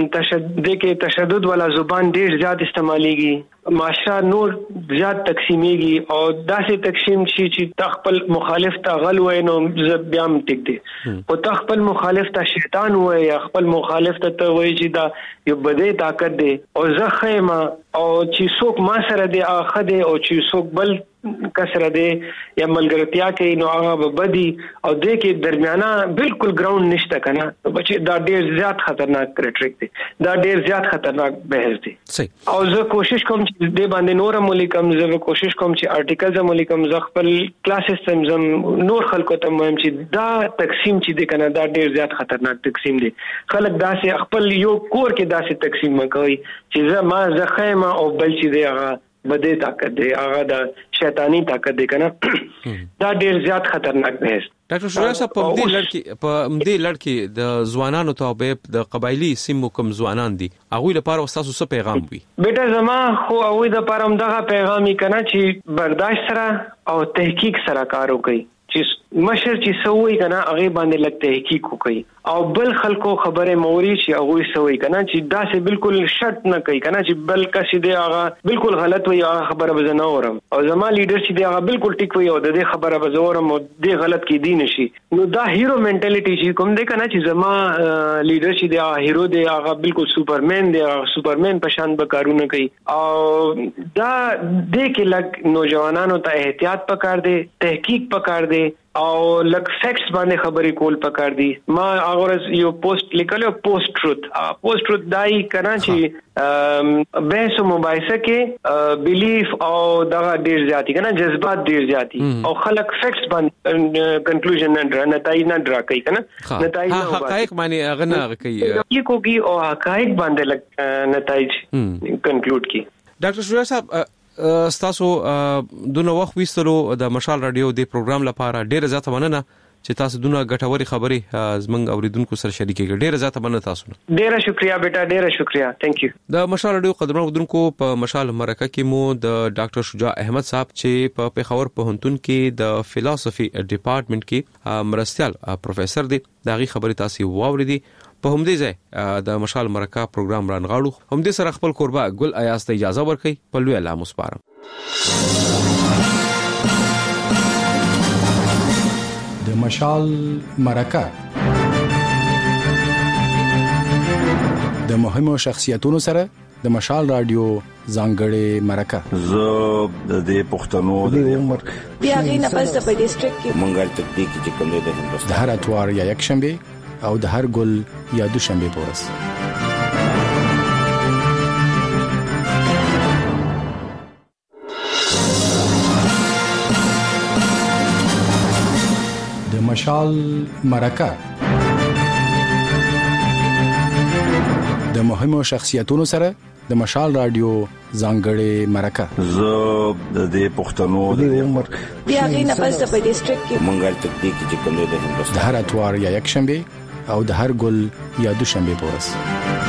عدم تشدد والا زبان ډیر زیات استعماليږي معاشره نور زیات تقسیميږي او داسې تقسیم چې تخپل مخالف ته غل وای نو بیا هم ټیک دي او تخپل مخالف ته شیطان وای یا خپل مخالف ته وای چې دا یو بده طاقت دی او زه خیمه او چې څوک ما سره دی اخه دی او چې څوک بل کسره دی یا ملګرتیا کوي نو هغه بدی او د کې درمیانه بالکل ګراوند نشته کنه بچي دا ډیر زیات خطرناک ریټریک دی دا ډیر زیات خطرناک بحث دی او زه کوشش کوم چې د باندې نور ملکم زه کوشش کوم چې ارټیکلز ملکم ز خپل کلاسز سمزم نور خلکو ته مهم چې دا تقسیم چې دی کنه دا ډیر زیات خطرناک تقسیم دی خلک داسې خپل یو کور کې داسې تقسیم کوي چې زه خیمه او بل چې دی هغه بده طاقت دی هغه د شیطانی طاقت دی کنه دا ډیر زیات خطرناک دی. ډاکټر شجاع صاحب په دې لړ کې د ځوانانو ته د قبایلی سیمو کوم ځوانان دي هغه لپاره تاسو څه پیغام وي؟ بیٹا زما خو هغه د لپاره هم دغه پیغام کنه چې برداشت سره او تحقیق سره کار وکړي چې مشر چې سوي کنه هغه باندې لګ تحقیق وکړي او بل خلکو خبره موري چې هغه سوي کنه چې دا سه بالکل شرط نه کوي کنه چې بل کسي دی هغه بالکل غلط وي هغه خبره به نه اورم او زما لیډر چې دی هغه بالکل ټیک وي او د دې خبره به زورم او دې غلط کې دی نشي نو دا هیرو منټالیټي چې کوم دی کنه چې زما لیډر چې دی هغه هیرو دی هغه بالکل سوپرمن دی هغه سوپرمن په شان به کارونه کوي او دا دې کې لګ نوجوانانو ته احتیاط پکار دی تحقیق پکار دی او لک فیکټس باندې خبرې کول پکار دي ما هغه یو پوسټ لیکلو پوسټ ټروت دای کنه چې بحث مباحثه کې بیلیف او دغه ډیر زیاتی کنه جذبات ډیر زیاتی او خلک فیکټس باندې کنکلوژن نه نتایج نه ډرا کوي کنه نتایج نه حقایق باندې اغنه کوي یو کوي او حقایق باندې لک نتایج کنکلود کی. ډاکټر شجاع صاحب تاسو دونه وخت وستلو د مشال رادیو د پروګرام لپاره ډیره زیاته مننه چې تاسو دونه ګټوري خبرې زمنګ اوریدونکو سره شریکې کړې. ډېر زیاته مننه تاسو. ډېر شکریا بیٹا، ډېر شکریا. ثانک یو. د مشال رادیو قدرمنو اوریدونکو په مشال مرکه کې مو د ډاکټر شجاع احمد صاحب چې په پیښور پوهنتون کې د فلسفي ډپارټمنټ کې مرستيال پروفیسور دی، داغي خبرې تاسو واوریدي. په همدې ځای د مشال مرکه پروګرام رانغاړو. همدې سره خپل قربا ګل ایاز ته اجازه ورکړي. په لوی الله مسپارم. د مشال مرکه د مهمو شخصیتونو سره د مشال رادیو ځانګړې مرکه. زه د دې پښتنو د عمر بیا غینه پس په ډیسټریکټ کې منګل تکتیک چې کوم دی د هندوستان د هر اتوار یا یک شنبه او د هر ګل یا دوشنبه پورس. د مشال مرکه د مهمو شخصیتونو سره د مشال رادیو ځانګړې مرکه. زه د دې پښتنو د عمر بیا غینه پس په ډیسټریکټ کې منګل تکتیک چې کوم دی د هندوستان د هر اتوار یا یک شنبه او د هر ګل یا دوشنبه پورس.